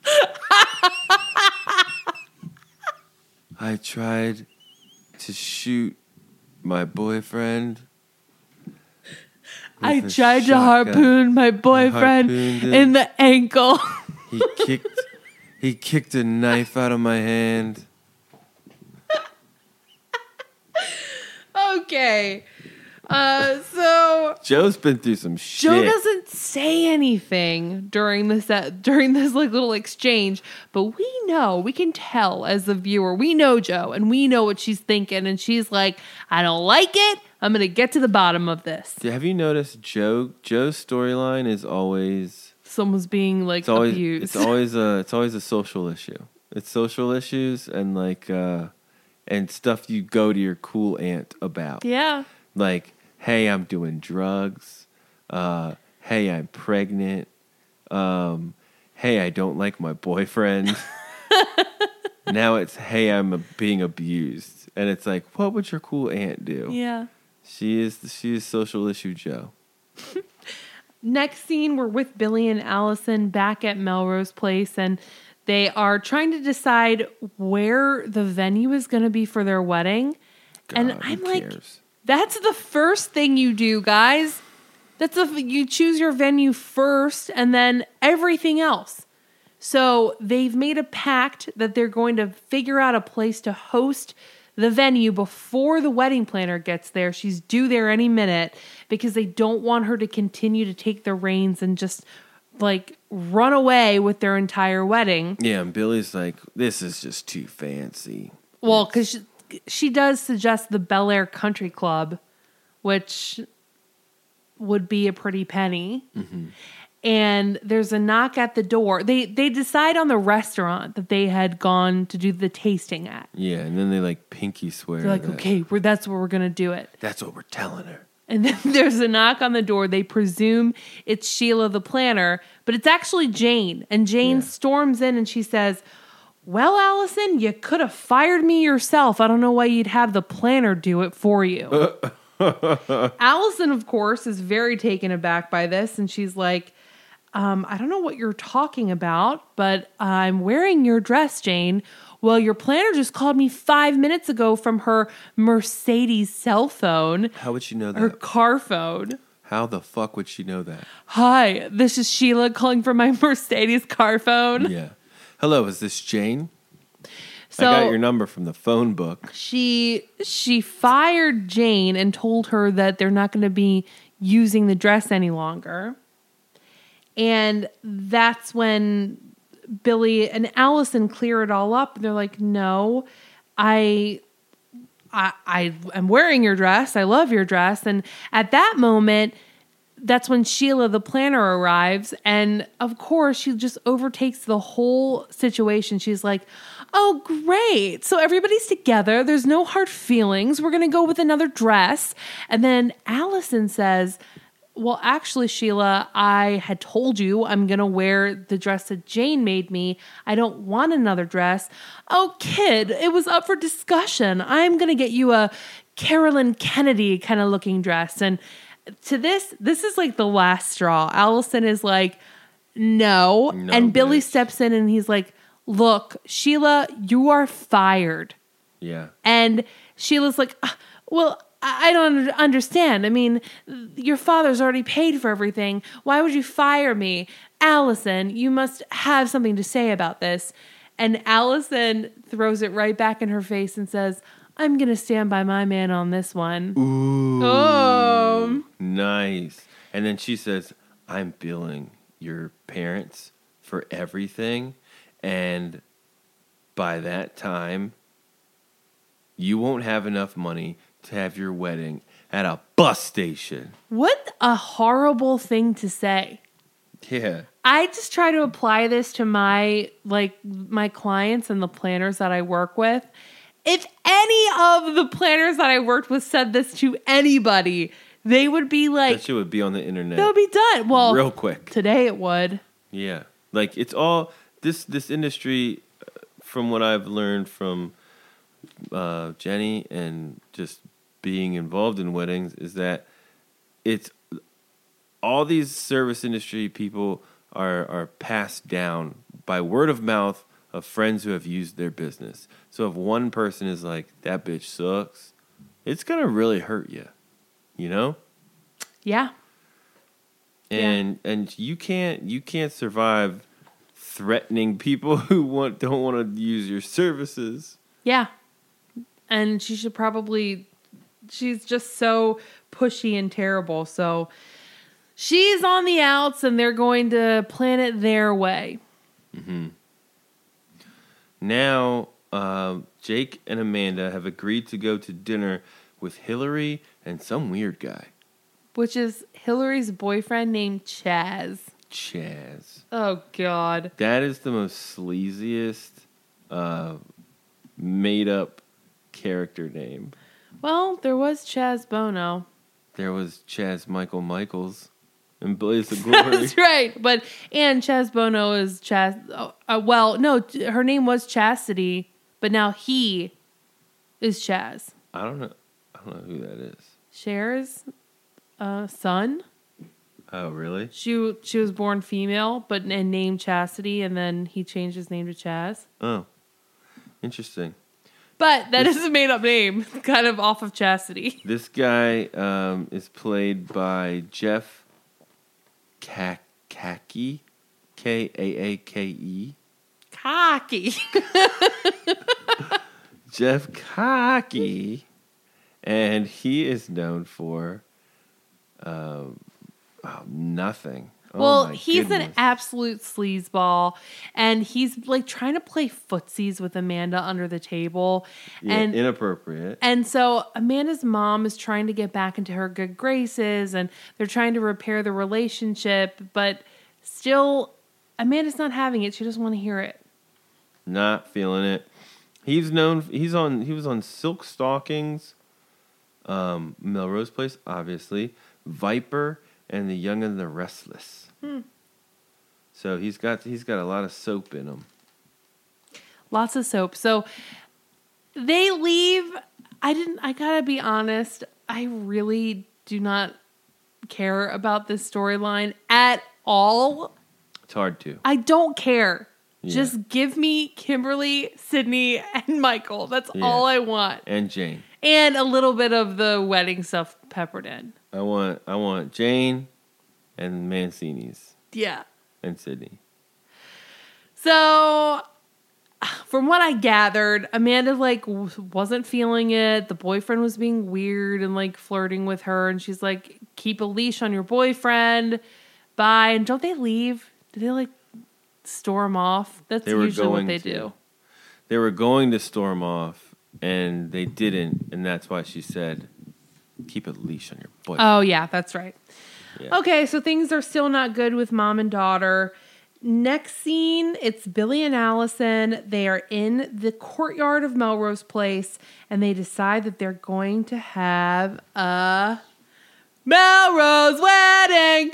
I tried to shoot my boyfriend. I tried to harpoon my boyfriend in the ankle. He kicked a knife out of my hand. Okay. So Joe's been through some shit. Joe doesn't say anything during this like little exchange, but we can tell as the viewer. We know Joe and we know what she's thinking, and she's like, I don't like it. I'm gonna get to the bottom of this. Have you noticed Joe's storyline is always someone's being like abused. It's always a social issue. It's social issues and like and stuff you go to your cool aunt about. Yeah. Like, hey, I'm doing drugs. Hey, I'm pregnant. Hey, I don't like my boyfriend. Now it's, hey, I'm being abused. And it's like, what would your cool aunt do? Yeah. She is social issue Joe. Next scene, we're with Billy and Allison back at Melrose Place, and they are trying to decide where the venue is going to be for their wedding. God, and I'm like, cares? That's the first thing you do, guys. You choose your venue first and then everything else. So they've made a pact that they're going to figure out a place to host the venue before the wedding planner gets there. She's due there any minute because they don't want her to continue to take the reins and just like run away with their entire wedding. Yeah, and Billy's like, this is just too fancy. Well, because she does suggest the Bel Air Country Club, which would be a pretty penny. Mm-hmm. And there's a knock at the door. They decide on the restaurant that they had gone to do the tasting at. Yeah, and then they like pinky swear. They're like, okay, that's where we're going to do it. That's what we're telling her. And then there's a knock on the door. They presume it's Sheila the planner, but it's actually Jane. And Jane storms in and she says, well, Allison, you could have fired me yourself. I don't know why you'd have the planner do it for you. Allison, of course, is very taken aback by this. And she's like, I don't know what you're talking about, but I'm wearing your dress, Jane. Well, your planner just called me 5 minutes ago from her Mercedes cell phone. How would she know that? Her car phone. How the fuck would she know that? Hi, this is Sheila calling from my Mercedes car phone. Yeah. Hello, is this Jane? So I got your number from the phone book. She fired Jane and told her that they're not going to be using the dress any longer. And that's when Billy and Allison clear it all up. They're like, no, I am wearing your dress. I love your dress. And at that moment, that's when Sheila the planner arrives. And of course, she just overtakes the whole situation. She's like, oh, great. So everybody's together. There's no hard feelings. We're going to go with another dress. And then Allison says, well, actually, Sheila, I had told you I'm going to wear the dress that Jane made me. I don't want another dress. Oh, kid, it was up for discussion. I'm going to get you a Carolyn Kennedy kind of looking dress. And to this is like the last straw. Allison is like, no. And Billy steps in and he's like, look, Sheila, you are fired. Yeah. And Sheila's like, well, I don't understand. I mean, your father's already paid for everything. Why would you fire me? Allison, you must have something to say about this. And Allison throws it right back in her face and says, I'm going to stand by my man on this one. Ooh. Oh. Nice. And then she says, I'm billing your parents for everything. And by that time, you won't have enough money to have your wedding at a bus station. What a horrible thing to say. Yeah. I just try to apply this to my clients and the planners that I work with. If any of the planners that I worked with said this to anybody, they would be like... That shit would be on the internet. That would be done. Well, real quick. Today it would. Yeah. Like, it's all... This industry, from what I've learned from Jenny and just being involved in weddings, is that it's all these service industry people are passed down by word of mouth of friends who have used their business. So if one person is like, that bitch sucks, it's going to really hurt you, you know? Yeah. And you can't survive threatening people who don't want to use your services. Yeah. And she's just so pushy and terrible. So she's on the outs and they're going to plan it their way. Mm-hmm. Now, Jake and Amanda have agreed to go to dinner with Hillary and some weird guy. Which is Hillary's boyfriend named Chaz. Chaz. Oh, God. That is the most sleaziest made-up character name. Well, there was Chaz Bono. There was Chaz Michaels in Blaze of Glory. That's right. And Chaz Bono is Chaz. Her name was Chastity, but now he is Chaz. I don't know who that is. Cher's son. Oh, really? She was born female, and named Chastity, and then he changed his name to Chaz. Oh, interesting. But that is a made-up name, kind of off of Chastity. This guy is played by Jeff Kaake, Kaake. Cocky. Jeff Cocky, and he is known for nothing. Well, my he's goodness. an absolute sleazeball, and he's like trying to play footsies with Amanda under the table. Yeah, And inappropriate. And so Amanda's mom is trying to get back into her good graces, and they're trying to repair the relationship, but still, Amanda's not having it. She doesn't want to hear it. Not feeling it. He was on Silk Stockings, Melrose Place, obviously, Viper, and The Young and the Restless. So he's got a lot of soap in him. Lots of soap. So they leave. I gotta be honest, I really do not care about this storyline at all. It's hard to. I don't care. Yeah. Just give me Kimberly, Sydney, and Michael. That's all I want. And Jane. And a little bit of the wedding stuff peppered in. I want Jane and Mancini's Yeah. and Sydney. So, from what I gathered, Amanda like wasn't feeling it. The boyfriend was being weird and like flirting with her, and she's like, "Keep a leash on your boyfriend." Bye. And don't they leave? Do they like storm off? That's usually what they do. They were going to storm off, and they didn't, and that's why she said, "Keep a leash on your boyfriend." Oh yeah, that's right. Yeah. Okay, so things are still not good with mom and daughter. Next scene, it's Billy and Allison. They are in the courtyard of Melrose Place, and they decide that they're going to have a Melrose wedding.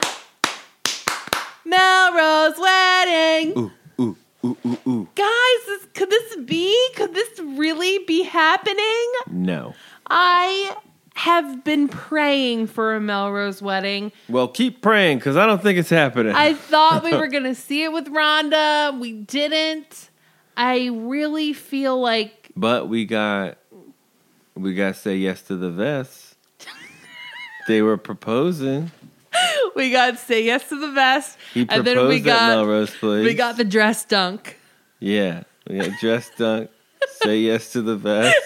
Melrose wedding. Ooh. Guys, could this really be happening? No. I have been praying for a Melrose wedding. Well, keep praying, because I don't think it's happening. I thought we were going to see it with Rhonda. We didn't. I really feel like... But we got Say Yes to the Vest. They were proposing. We got Say Yes to the Vest. He and proposed then we got, at Melrose Place. We got the dress dunk. Yeah. We got dress dunk. Say Yes to the Vest.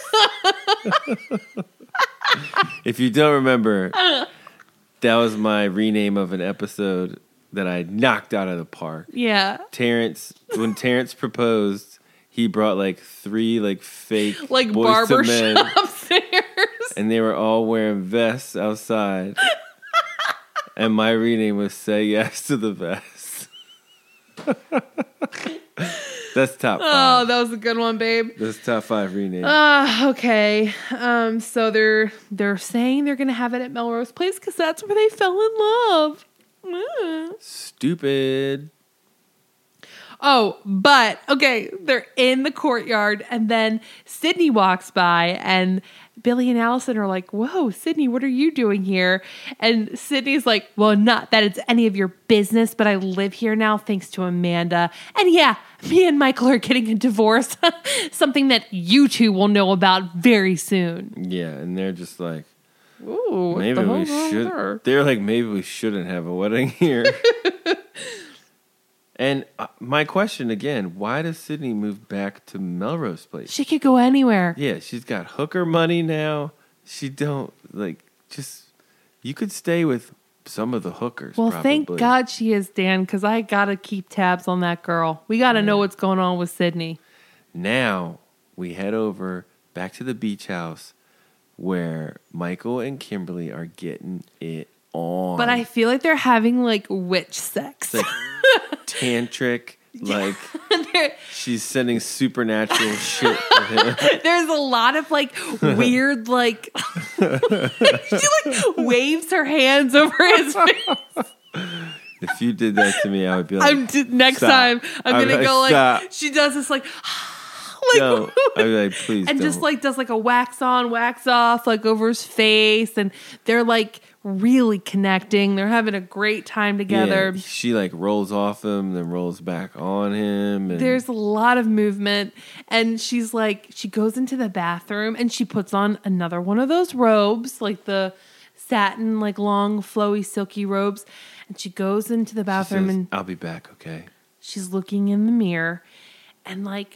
If you don't remember, that was my rename of an episode that I knocked out of the park. Yeah. When Terrence proposed, he brought like 3 like fake Like Boyz II Men, barbershop singers. and they were all wearing vests outside. And my rename was Say Yes to the Vest. That's top 5. Oh, that was a good one, babe. That's top 5 rename. Okay. So they're saying they're gonna have it at Melrose Place because that's where they fell in love. Stupid. Oh, but okay, they're in the courtyard, and then Sydney walks by, and Billy and Allison are like, "Whoa, Sydney, what are you doing here?" And Sydney's like, "Well, not that it's any of your business, but I live here now thanks to Amanda. And yeah, me and Michael are getting a divorce, something that you two will know about very soon." Yeah, and they're just like, Ooh, maybe we should. They're like, maybe we shouldn't have a wedding here. And my question again, why does Sydney move back to Melrose Place? She could go anywhere. Yeah, she's got hooker money now. She don't, you could stay with some of the hookers. Well, probably. thank God she is, Dan, because I got to keep tabs on that girl. We got to know what's going on with Sydney. Now we head over back to the beach house where Michael and Kimberly are getting it on. But I feel like they're having like witch sex. It's like tantric, like she's sending supernatural shit to him. There's a lot of like weird like she like waves her hands over his face. If you did that to me, I would be like, next stop. time I'm gonna go stop. like she does this like no, I'd be like, please and don't. just like does like a wax on, wax off like over his face, and they're like really connecting. They're having a great time together. Yeah, she like rolls off him, then rolls back on him. And there's a lot of movement, and she's like, she goes into the bathroom and she puts on another one of those robes, like the satin, like long, flowy, silky robes. And she goes into the bathroom says, and I'll be back, okay? she's looking in the mirror, and like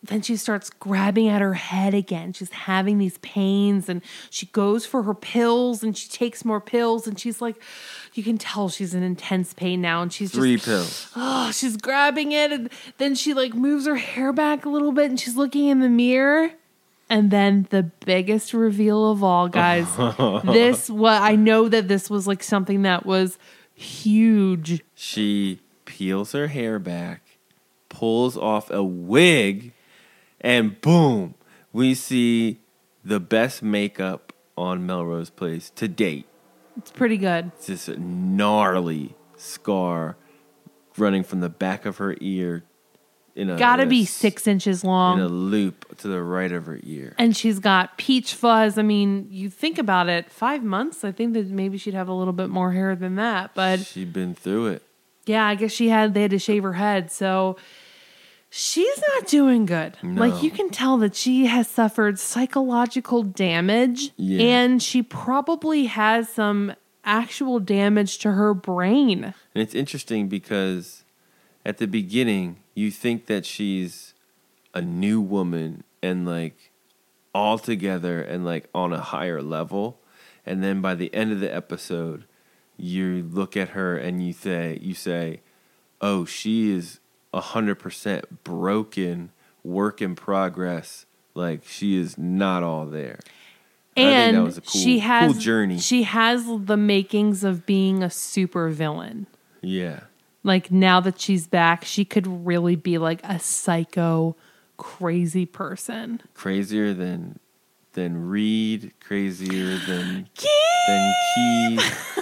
then she starts grabbing at her head again. She's having these pains and she goes for her pills and she takes more pills and she's like, you can tell she's in intense pain now and she's 3 pills. Oh, she's grabbing it and then she like moves her hair back a little bit and she's looking in the mirror. And then the biggest reveal of all, guys. I know that this was like something that was huge. She peels her hair back, pulls off a wig, and boom, we see the best makeup on Melrose Place to date. It's pretty good. It's this gnarly scar running from the back of her ear. Gotta be 6 inches long. In a loop to the right of her ear. And she's got peach fuzz. I mean, you think about it, 5 months, I think that maybe she'd have a little bit more hair than that. But she'd been through it. Yeah, I guess they had to shave her head. So she's not doing good. No. Like, you can tell that she has suffered psychological damage. Yeah. And she probably has some actual damage to her brain. And it's interesting because at the beginning, you think that she's a new woman and like all together and like on a higher level. And then by the end of the episode, you look at her and you say, oh, she is 100% broken, work in progress. Like she is not all there. And I think that was a cool journey. She has the makings of being a super villain. Yeah. Like, now that she's back, she could really be like a psycho, crazy person. Crazier than Reed, crazier than Keith.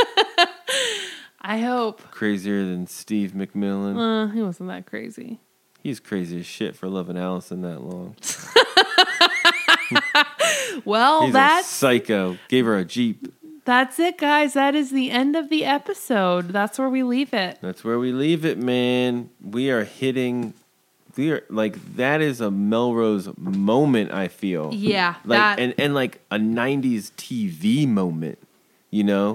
I hope. Crazier than Steve McMillan. He wasn't that crazy. He's crazy as shit for loving Allison that long. Well, He's a psycho. Gave her a Jeep. That's it, guys. That is the end of the episode. That's where we leave it. That's where we leave it, man. That is a Melrose moment, I feel. Yeah. And like a 90s TV moment, you know?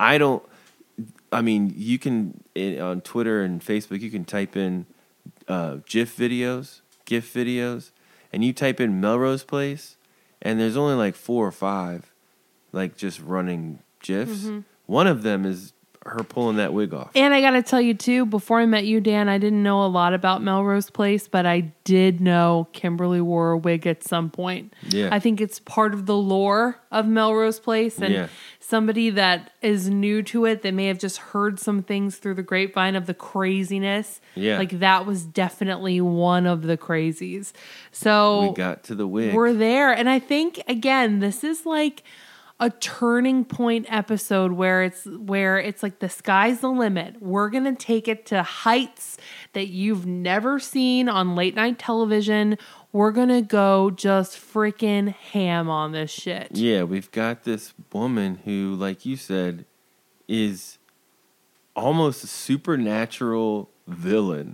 You can, on Twitter and Facebook, you can type in GIF videos, and you type in Melrose Place, and there's only like 4 or 5. Like just running GIFs. Mm-hmm. One of them is her pulling that wig off. And I got to tell you too, before I met you, Dan, I didn't know a lot about Melrose Place, but I did know Kimberly wore a wig at some point. Yeah. I think it's part of the lore of Melrose Place. And somebody that is new to it, that may have just heard some things through the grapevine of the craziness. Yeah. Like that was definitely one of the crazies. So we got to the wig. We're there. And I think, again, this is like a turning point episode where it's like the sky's the limit. We're going to take it to heights that you've never seen on late night television. We're going to go just freaking ham on this shit. Yeah, we've got this woman who, like you said, is almost a supernatural villain.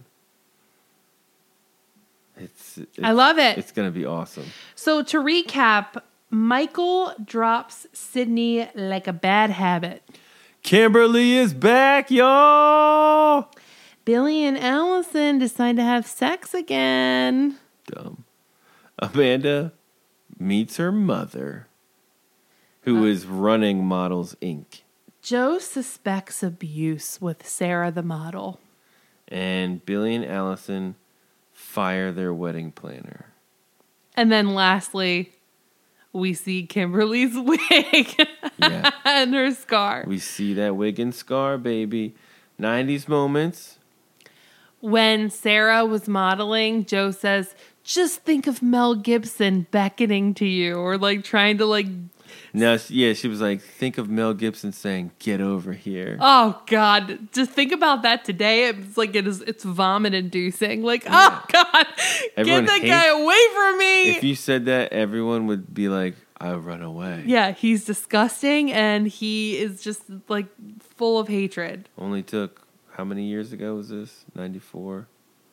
I love it. It's going to be awesome. So to recap, Michael drops Sydney like a bad habit. Kimberly is back, y'all. Billy and Allison decide to have sex again. Dumb. Amanda meets her mother, who is running Models Inc. Joe suspects abuse with Sarah the model. And Billy and Allison fire their wedding planner. And then lastly, we see Kimberly's wig and her scar. We see that wig and scar, baby. 90s moments. When Sarah was modeling, Joe says, just think of Mel Gibson beckoning to you, or like trying to like... No, she was like, think of Mel Gibson saying, get over here. Oh, God. Just think about that today. It's like it's vomit-inducing. Like, oh, God. Get that guy away from me. If you said that, everyone would be like, I'll run away. Yeah, he's disgusting, and he is just, like, full of hatred. Only took, how many years ago was this? 94?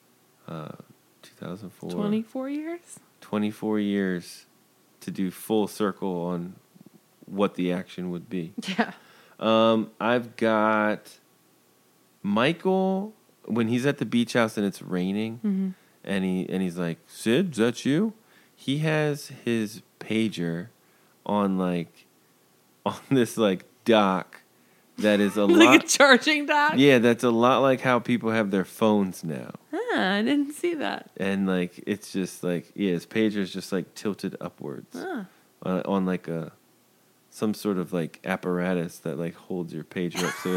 2004? 24 years? 24 years to do full circle on what the action would be. Yeah. I've got Michael when he's at the beach house and it's raining, and he's like, Sid, is that you? He has his pager on this like dock that is a like lot a charging dock. Yeah, that's a lot like how people have their phones now. I didn't see that. And like it's just like his pager is just like tilted upwards on like some sort of like apparatus that like holds your pager up. So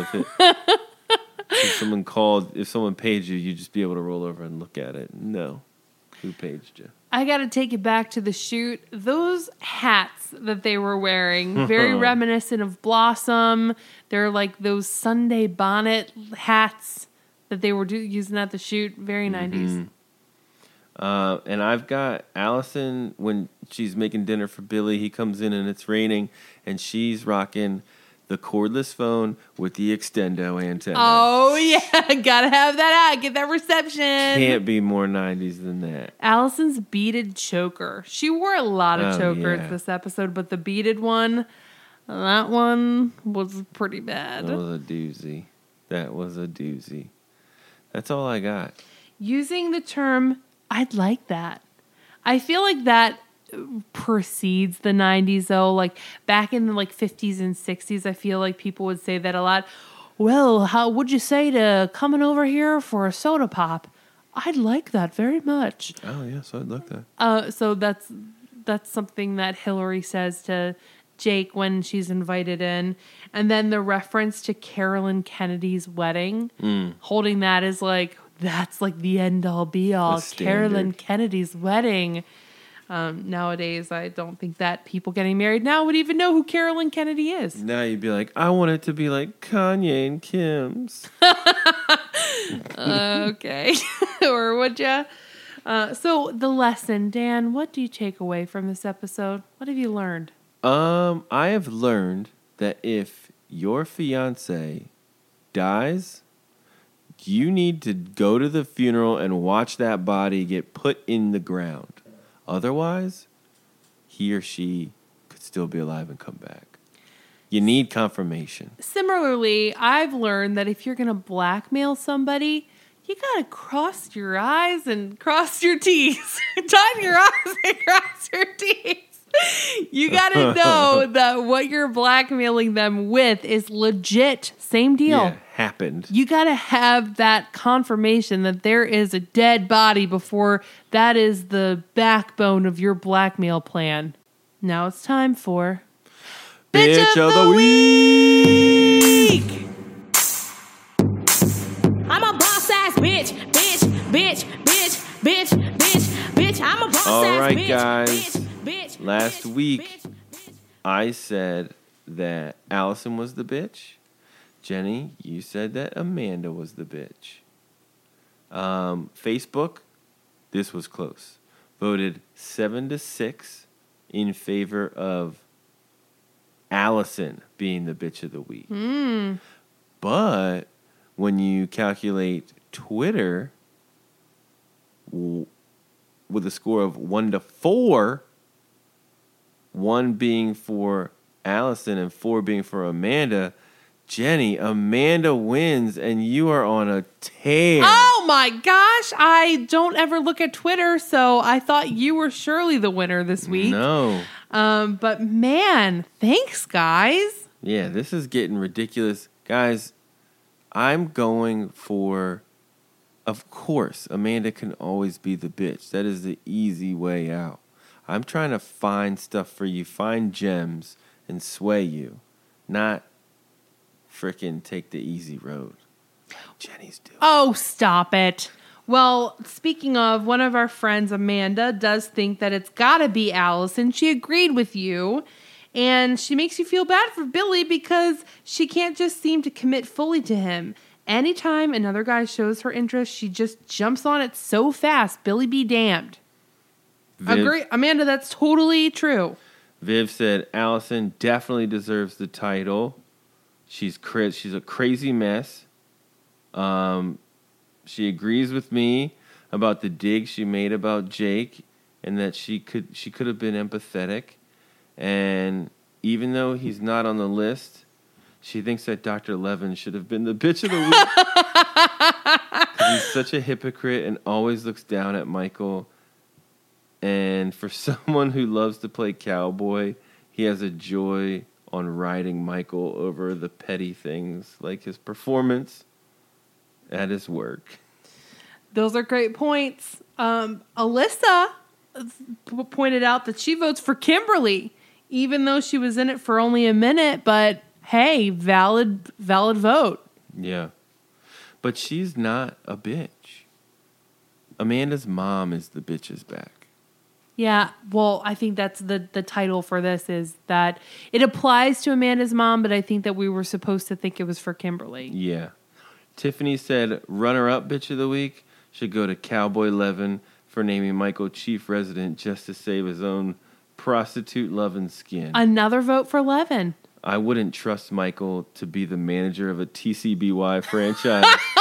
if someone paged you, you'd just be able to roll over and look at it. No, who paged you? I got to take it back to the shoot. Those hats that they were wearing, very reminiscent of Blossom. They're like those Sunday bonnet hats that they were using at the shoot. Very 90s. And I've got Allison, when she's making dinner for Billy, he comes in and it's raining, and she's rocking the cordless phone with the extendo antenna. Oh, yeah. Gotta have that out. Get that reception. Can't be more 90s than that. Allison's beaded choker. She wore a lot of chokers this episode, but the beaded one, that one was pretty bad. That was a doozy. That's all I got. Using the term, I'd like that. I feel like that precedes the 90s, though. Like back in the 50s and 60s, I feel like people would say that a lot. Well, how would you say to coming over here for a soda pop? I'd like that very much. Oh yes, I'd like that. So that's something that Hillary says to Jake when she's invited in. And then the reference to Carolyn Kennedy's wedding, holding that as that's the end all be all. Carolyn Kennedy's wedding. Nowadays, I don't think that people getting married now would even know who Carolyn Kennedy is. Now you'd be like, I want it to be like Kanye and Kim's. Okay. Or would ya? So the lesson, Dan, what do you take away from this episode? What have you learned? I have learned that if your fiance dies, you need to go to the funeral and watch that body get put in the ground. Otherwise, he or she could still be alive and come back. You need confirmation. Similarly, I've learned that if you're going to blackmail somebody, you got to cross your eyes and cross your T's. Dot your I's and cross your T's. You got to know that what you're blackmailing them with is legit. Same deal. Yeah, happened. You got to have that confirmation that there is a dead body before that is the backbone of your blackmail plan. Now it's time for Bitch of the Week! I'm a boss ass bitch. I'm a boss ass bitch. All right, guys. Last week, I said that Allison was the bitch. Jenny, you said that Amanda was the bitch. Facebook, this was close. Voted 7-6 in favor of Allison being the bitch of the week. But when you calculate Twitter with a score of 1-4, 1 being for Allison and 4 being for Amanda, Jenny, Amanda wins, and you are on a tear. Oh my gosh, I don't ever look at Twitter, so I thought you were surely the winner this week. No. But man, thanks, guys. Yeah, this is getting ridiculous. Guys, I'm going for, of course, Amanda can always be the bitch. That is the easy way out. I'm trying to find stuff for you, find gems, and sway you, not frickin' take the easy road. Jenny's doing. Oh, stop it. Well, speaking of, one of our friends, Amanda, does think that it's gotta be Allison. She agreed with you, and she makes you feel bad for Billy because she can't just seem to commit fully to him. Anytime another guy shows her interest, she just jumps on it so fast. Billy be damned. Agree, Amanda, that's totally true. Viv said Allison definitely deserves the title. She's a crazy mess. She agrees with me about the dig she made about Jake, and that she could have been empathetic. And even though he's not on the list, she thinks that Dr. Levin should have been the bitch of the week. He's such a hypocrite and always looks down at Michael. And for someone who loves to play cowboy, he has a joy on riding Michael over the petty things like his performance at his work. Those are great points. Alyssa pointed out that she votes for Kimberly, even though she was in it for only a minute. But hey, valid vote. Yeah. But she's not a bitch. Amanda's mom is the bitch's back. Yeah, well, I think that's the title for this, is that it applies to Amanda's mom, but I think that we were supposed to think it was for Kimberly. Yeah. Tiffany said runner-up bitch of the week should go to Cowboy Levin for naming Michael chief resident just to save his own prostitute-loving skin. Another vote for Levin. I wouldn't trust Michael to be the manager of a TCBY franchise,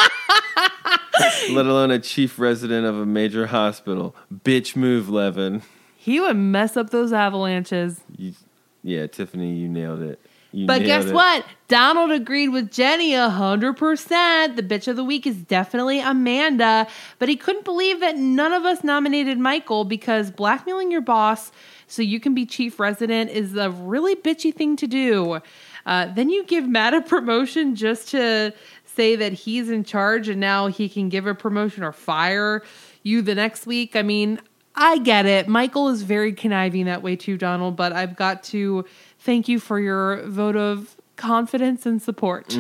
let alone a chief resident of a major hospital. Bitch move, Levin. He would mess up those avalanches. Yeah, Tiffany, you nailed it. But guess what? Donald agreed with Jenny 100%. The bitch of the week is definitely Amanda. But he couldn't believe that none of us nominated Michael, because blackmailing your boss so you can be chief resident is a really bitchy thing to do. Then you give Matt a promotion just to say that he's in charge, and now he can give a promotion or fire you the next week. I mean, I get it. Michael is very conniving that way too, Donald, but I've got to thank you for your vote of confidence and support.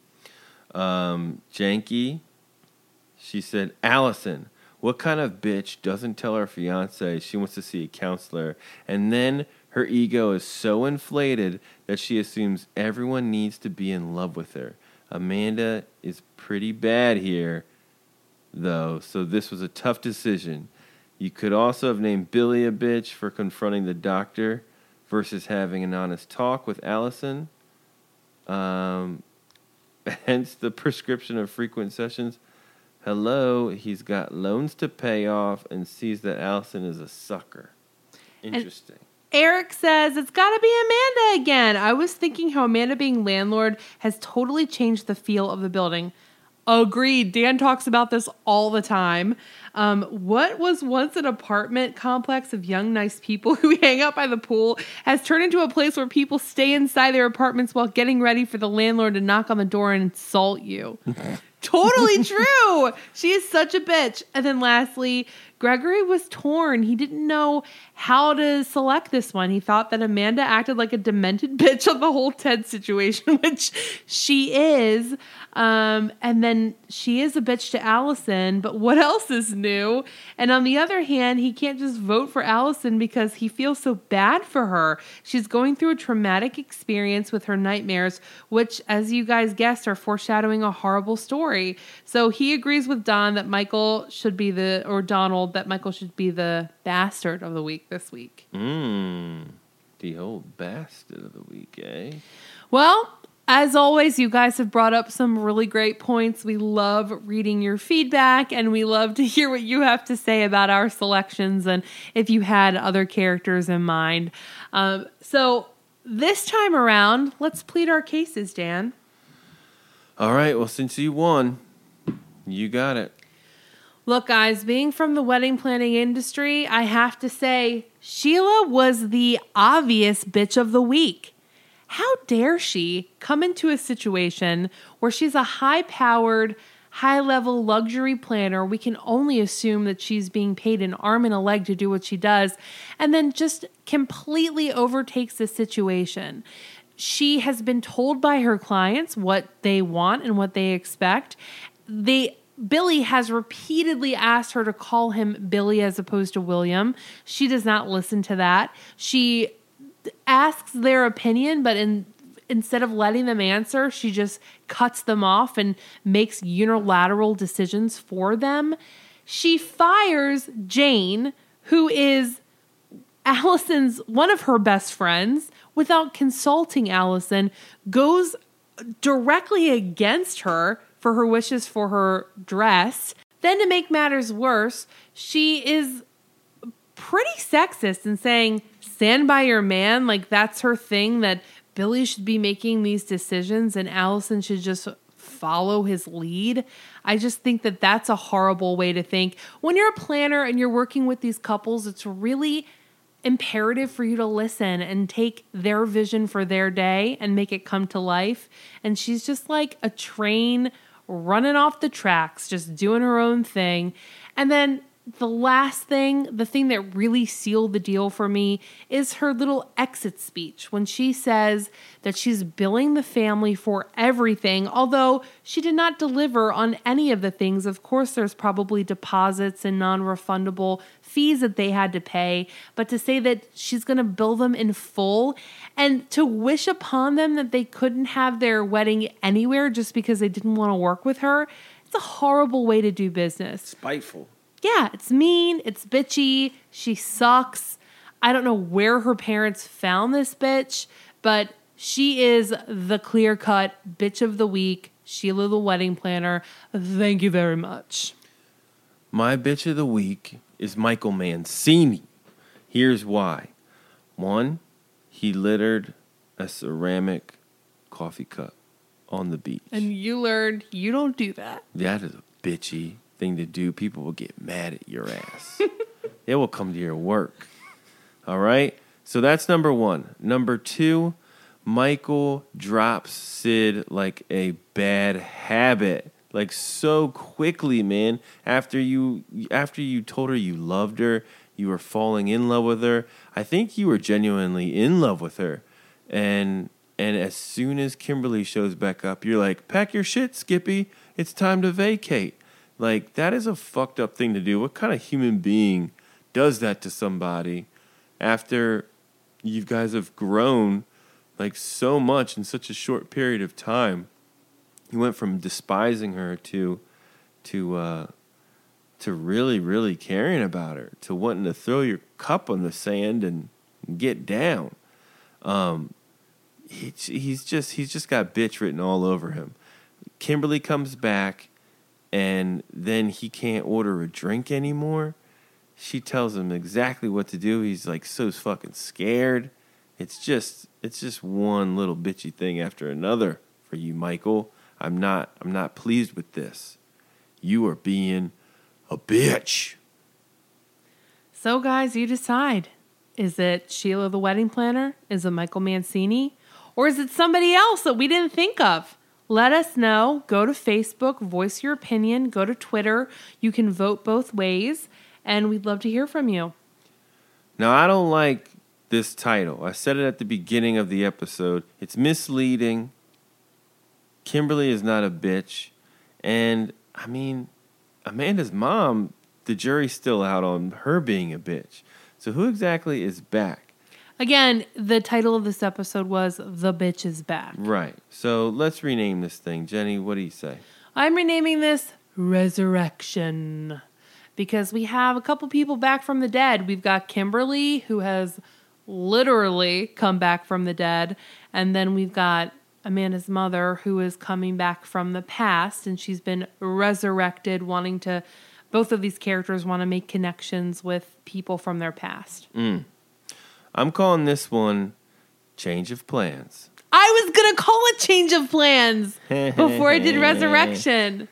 Janky, she said, Allison, what kind of bitch doesn't tell her fiance she wants to see a counselor, and then her ego is so inflated that she assumes everyone needs to be in love with her? Amanda is pretty bad here, though, so this was a tough decision. You could also have named Billy a bitch for confronting the doctor versus having an honest talk with Allison. Hence the prescription of frequent sessions. Hello, he's got loans to pay off and sees that Allison is a sucker. Interesting. Eric says, it's got to be Amanda again. I was thinking how Amanda being landlord has totally changed the feel of the building. Agreed. Dan talks about this all the time. What was once an apartment complex of young, nice people who hang out by the pool has turned into a place where people stay inside their apartments while getting ready for the landlord to knock on the door and insult you. Totally true. She is such a bitch. And then lastly, Gregory was torn. He didn't know how to select this one. He thought that Amanda acted like a demented bitch on the whole Ted situation, which she is. And then she is a bitch to Allison, but what else is new? And on the other hand, he can't just vote for Allison because he feels so bad for her. She's going through a traumatic experience with her nightmares, which, as you guys guessed, are foreshadowing a horrible story. So he agrees with Donald that Michael should be the bastard of the week this week. The old bastard of the week, eh? Well, as always, you guys have brought up some really great points. We love reading your feedback, and we love to hear what you have to say about our selections and if you had other characters in mind. So this time around, let's plead our cases, Dan. All right, well, since you won, you got it. Look, guys, being from the wedding planning industry, I have to say, Sheila was the obvious bitch of the week. How dare she come into a situation where she's a high-powered, high-level luxury planner? We can only assume that she's being paid an arm and a leg to do what she does, and then just completely overtakes the situation. She has been told by her clients what they want and what they expect. Billy has repeatedly asked her to call him Billy as opposed to William. She does not listen to that. She asks their opinion, but instead of letting them answer, she just cuts them off and makes unilateral decisions for them. She fires Jane, who is Allison's one of her best friends, without consulting Allison, goes directly against her for her wishes for her dress. Then, to make matters worse, she is pretty sexist in saying, stand by your man, like that's her thing, that Billy should be making these decisions and Allison should just follow his lead. I just think that that's a horrible way to think. When you're a planner and you're working with these couples, it's really imperative for you to listen and take their vision for their day and make it come to life. And she's just like a train running off the tracks, just doing her own thing. And then the last thing, the thing that really sealed the deal for me, is her little exit speech when she says that she's billing the family for everything, although she did not deliver on any of the things. Of course, there's probably deposits and non-refundable fees that they had to pay, but to say that she's going to bill them in full and to wish upon them that they couldn't have their wedding anywhere just because they didn't want to work with her, it's a horrible way to do business. Spiteful. Yeah, it's mean, it's bitchy, she sucks. I don't know where her parents found this bitch, but she is the clear-cut bitch of the week, Sheila the wedding planner. Thank you very much. My bitch of the week is Michael Mancini. Here's why. 1, he littered a ceramic coffee cup on the beach. And you learned you don't do that. That is a bitchy thing to do. People will get mad at your ass. They will come to your work. All right? So that's number 1. Number 2, Michael drops Sid like a bad habit. Like so quickly, man. After you told her you loved her, you were falling in love with her. I think you were genuinely in love with her. And as soon as Kimberly shows back up, you're like, pack your shit, Skippy. It's time to vacate. Like, that is a fucked up thing to do. What kind of human being does that to somebody after you guys have grown like so much in such a short period of time? You went from despising her to really, really caring about her, to wanting to throw your cup on the sand and get down. He's just got bitch written all over him. Kimberly comes back, and then he can't order a drink anymore. She tells him exactly what to do. He's like so fucking scared. It's just one little bitchy thing after another for you, Michael. I'm not pleased with this. You are being a bitch. So guys, you decide. Is it Sheila the wedding planner? Is it Michael Mancini? Or is it somebody else that we didn't think of? Let us know. Go to Facebook, voice your opinion. Go to Twitter. You can vote both ways, and we'd love to hear from you. Now, I don't like this title. I said it at the beginning of the episode. It's misleading. Kimberly is not a bitch. And, I mean, Amanda's mom, the jury's still out on her being a bitch. So who exactly is back? Again, the title of this episode was The Bitch is Back. Right. So let's rename this thing. Jenny, what do you say? I'm renaming this Resurrection because we have a couple people back from the dead. We've got Kimberly, who has literally come back from the dead. And then we've got Amanda's mother, who is coming back from the past. And she's been resurrected, both of these characters want to make connections with people from their past. I'm calling this one Change of Plans. I was going to call it Change of Plans before I did Resurrection.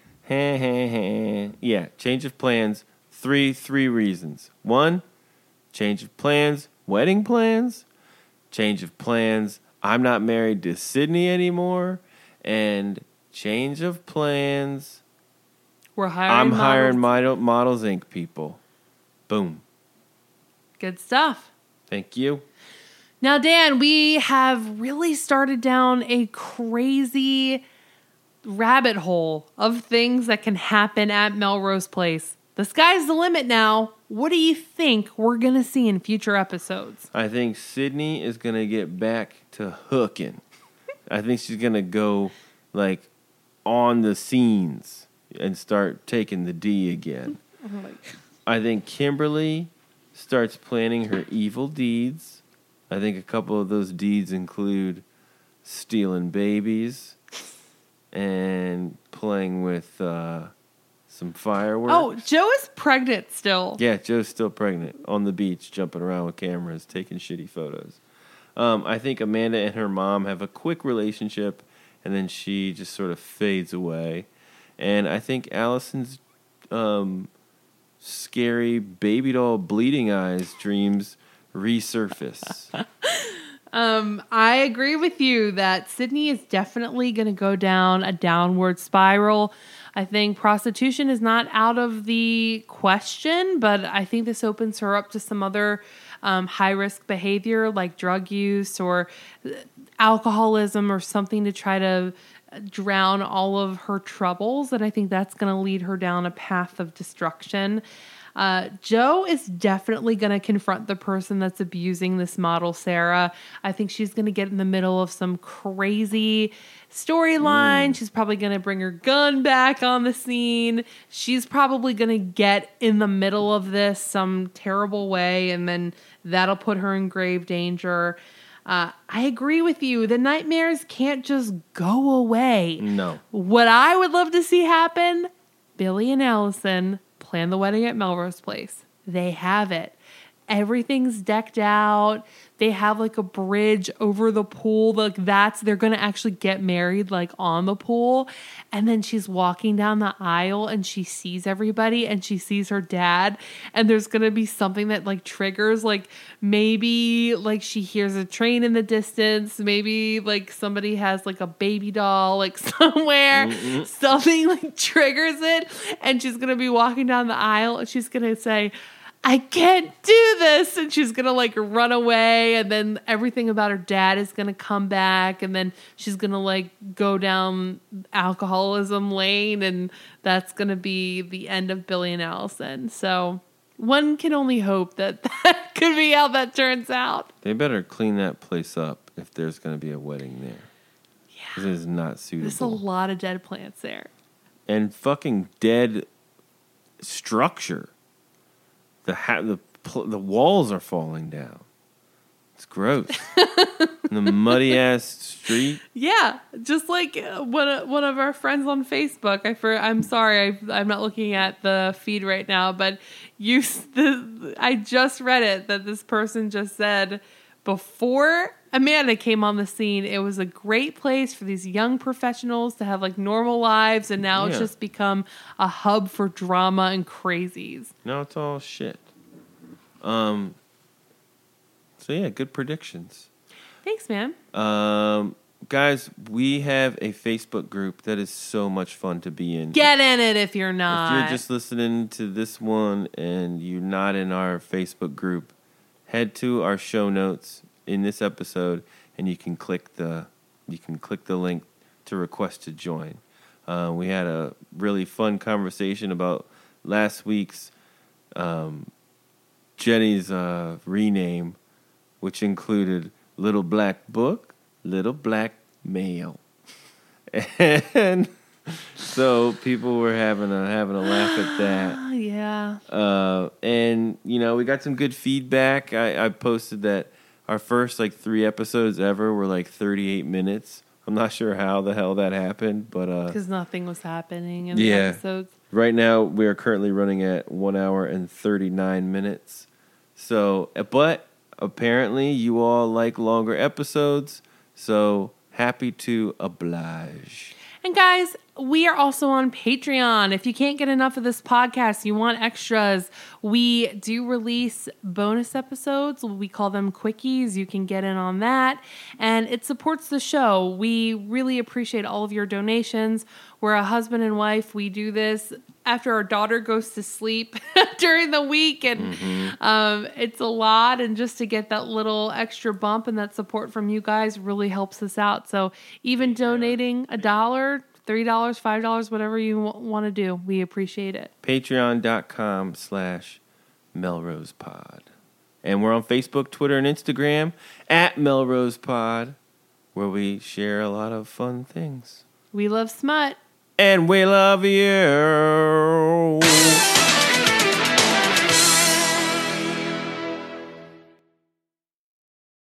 Yeah, Change of Plans. Three reasons. 1, change of plans, wedding plans. Change of plans, I'm not married to Sydney anymore. And change of plans, I'm hiring Models Inc. people. Boom. Good stuff. Thank you. Now, Dan, we have really started down a crazy rabbit hole of things that can happen at Melrose Place. The sky's the limit now. What do you think we're going to see in future episodes? I think Sydney is going to get back to hooking. I think she's going to go, like, on the scenes and start taking the D again. Oh my God. I think Kimberly starts planning her evil deeds. I think a couple of those deeds include stealing babies and playing with some fireworks. Oh, Joe is pregnant still. Yeah, Joe's still pregnant on the beach, jumping around with cameras, taking shitty photos. I think Amanda and her mom have a quick relationship, and then she just sort of fades away. And I think Allison's scary baby doll bleeding eyes dreams resurface. I agree with you that Sydney is definitely going to go down a downward spiral. I think prostitution is not out of the question, but I think this opens her up to some other high-risk behavior like drug use or alcoholism or something to try to drown all of her troubles. And I think that's going to lead her down a path of destruction. Jo is definitely going to confront the person that's abusing this model, Sarah. I think she's going to get in the middle of some crazy storyline. She's probably going to bring her gun back on the scene. She's probably going to get in the middle of this some terrible way, and then that'll put her in grave danger. I agree with you. The nightmares can't just go away. No. What I would love to see happen, Billy and Allison plan the wedding at Melrose Place. They have it. Everything's decked out. They have like a bridge over the pool. Like they're going to actually get married like on the pool. And then she's walking down the aisle and she sees everybody and she sees her dad. And there's going to be something that like triggers, like maybe like she hears a train in the distance. Maybe like somebody has like a baby doll like somewhere. Mm-hmm. Something like triggers it. And she's going to be walking down the aisle and she's going to say, I can't do this. And she's going to like run away. And then everything about her dad is going to come back. And then she's going to like go down alcoholism lane. And that's going to be the end of Billy and Allison. So one can only hope that that could be how that turns out. They better clean that place up if there's going to be a wedding there. Yeah. This is not suitable. There's a lot of dead plants there. And fucking dead structure. The walls are falling down. It's gross. The muddy ass street. Yeah, just like one of our friends on Facebook. I'm sorry, I'm not looking at the feed right now, but I just read it that this person just said before Amanda came on the scene, it was a great place for these young professionals to have like normal lives, and now it's just become a hub for drama and crazies. No, it's all shit. So yeah, good predictions. Thanks, man. Guys, we have a Facebook group that is so much fun to be in. Get in it if you're not. If you're just listening to this one and you're not in our Facebook group, head to our show notes in this episode, and you can click the link to request to join. We had a really fun conversation about last week's Jenny's rename, which included Little Black Book, Little Black Mail, and so people were having a laugh at that. Yeah. And we got some good feedback. I posted that our first 3 episodes ever were 38 minutes. I'm not sure how the hell that happened, but because nothing was happening in the episodes. Right now we are currently running at 1 hour and 39 minutes. So, but apparently you all like longer episodes, so happy to oblige. And guys, we are also on Patreon. If you can't get enough of this podcast, you want extras, we do release bonus episodes. We call them quickies. You can get in on that. And it supports the show. We really appreciate all of your donations. We're a husband and wife. We do this after our daughter goes to sleep during the week. And it's a lot. And just to get that little extra bump and that support from you guys really helps us out. So even donating $1, $3, $5, whatever you want to do, we appreciate it. Patreon.com/MelrosePod. And we're on Facebook, Twitter, and Instagram at MelrosePod, where we share a lot of fun things. We love smut. And we love you.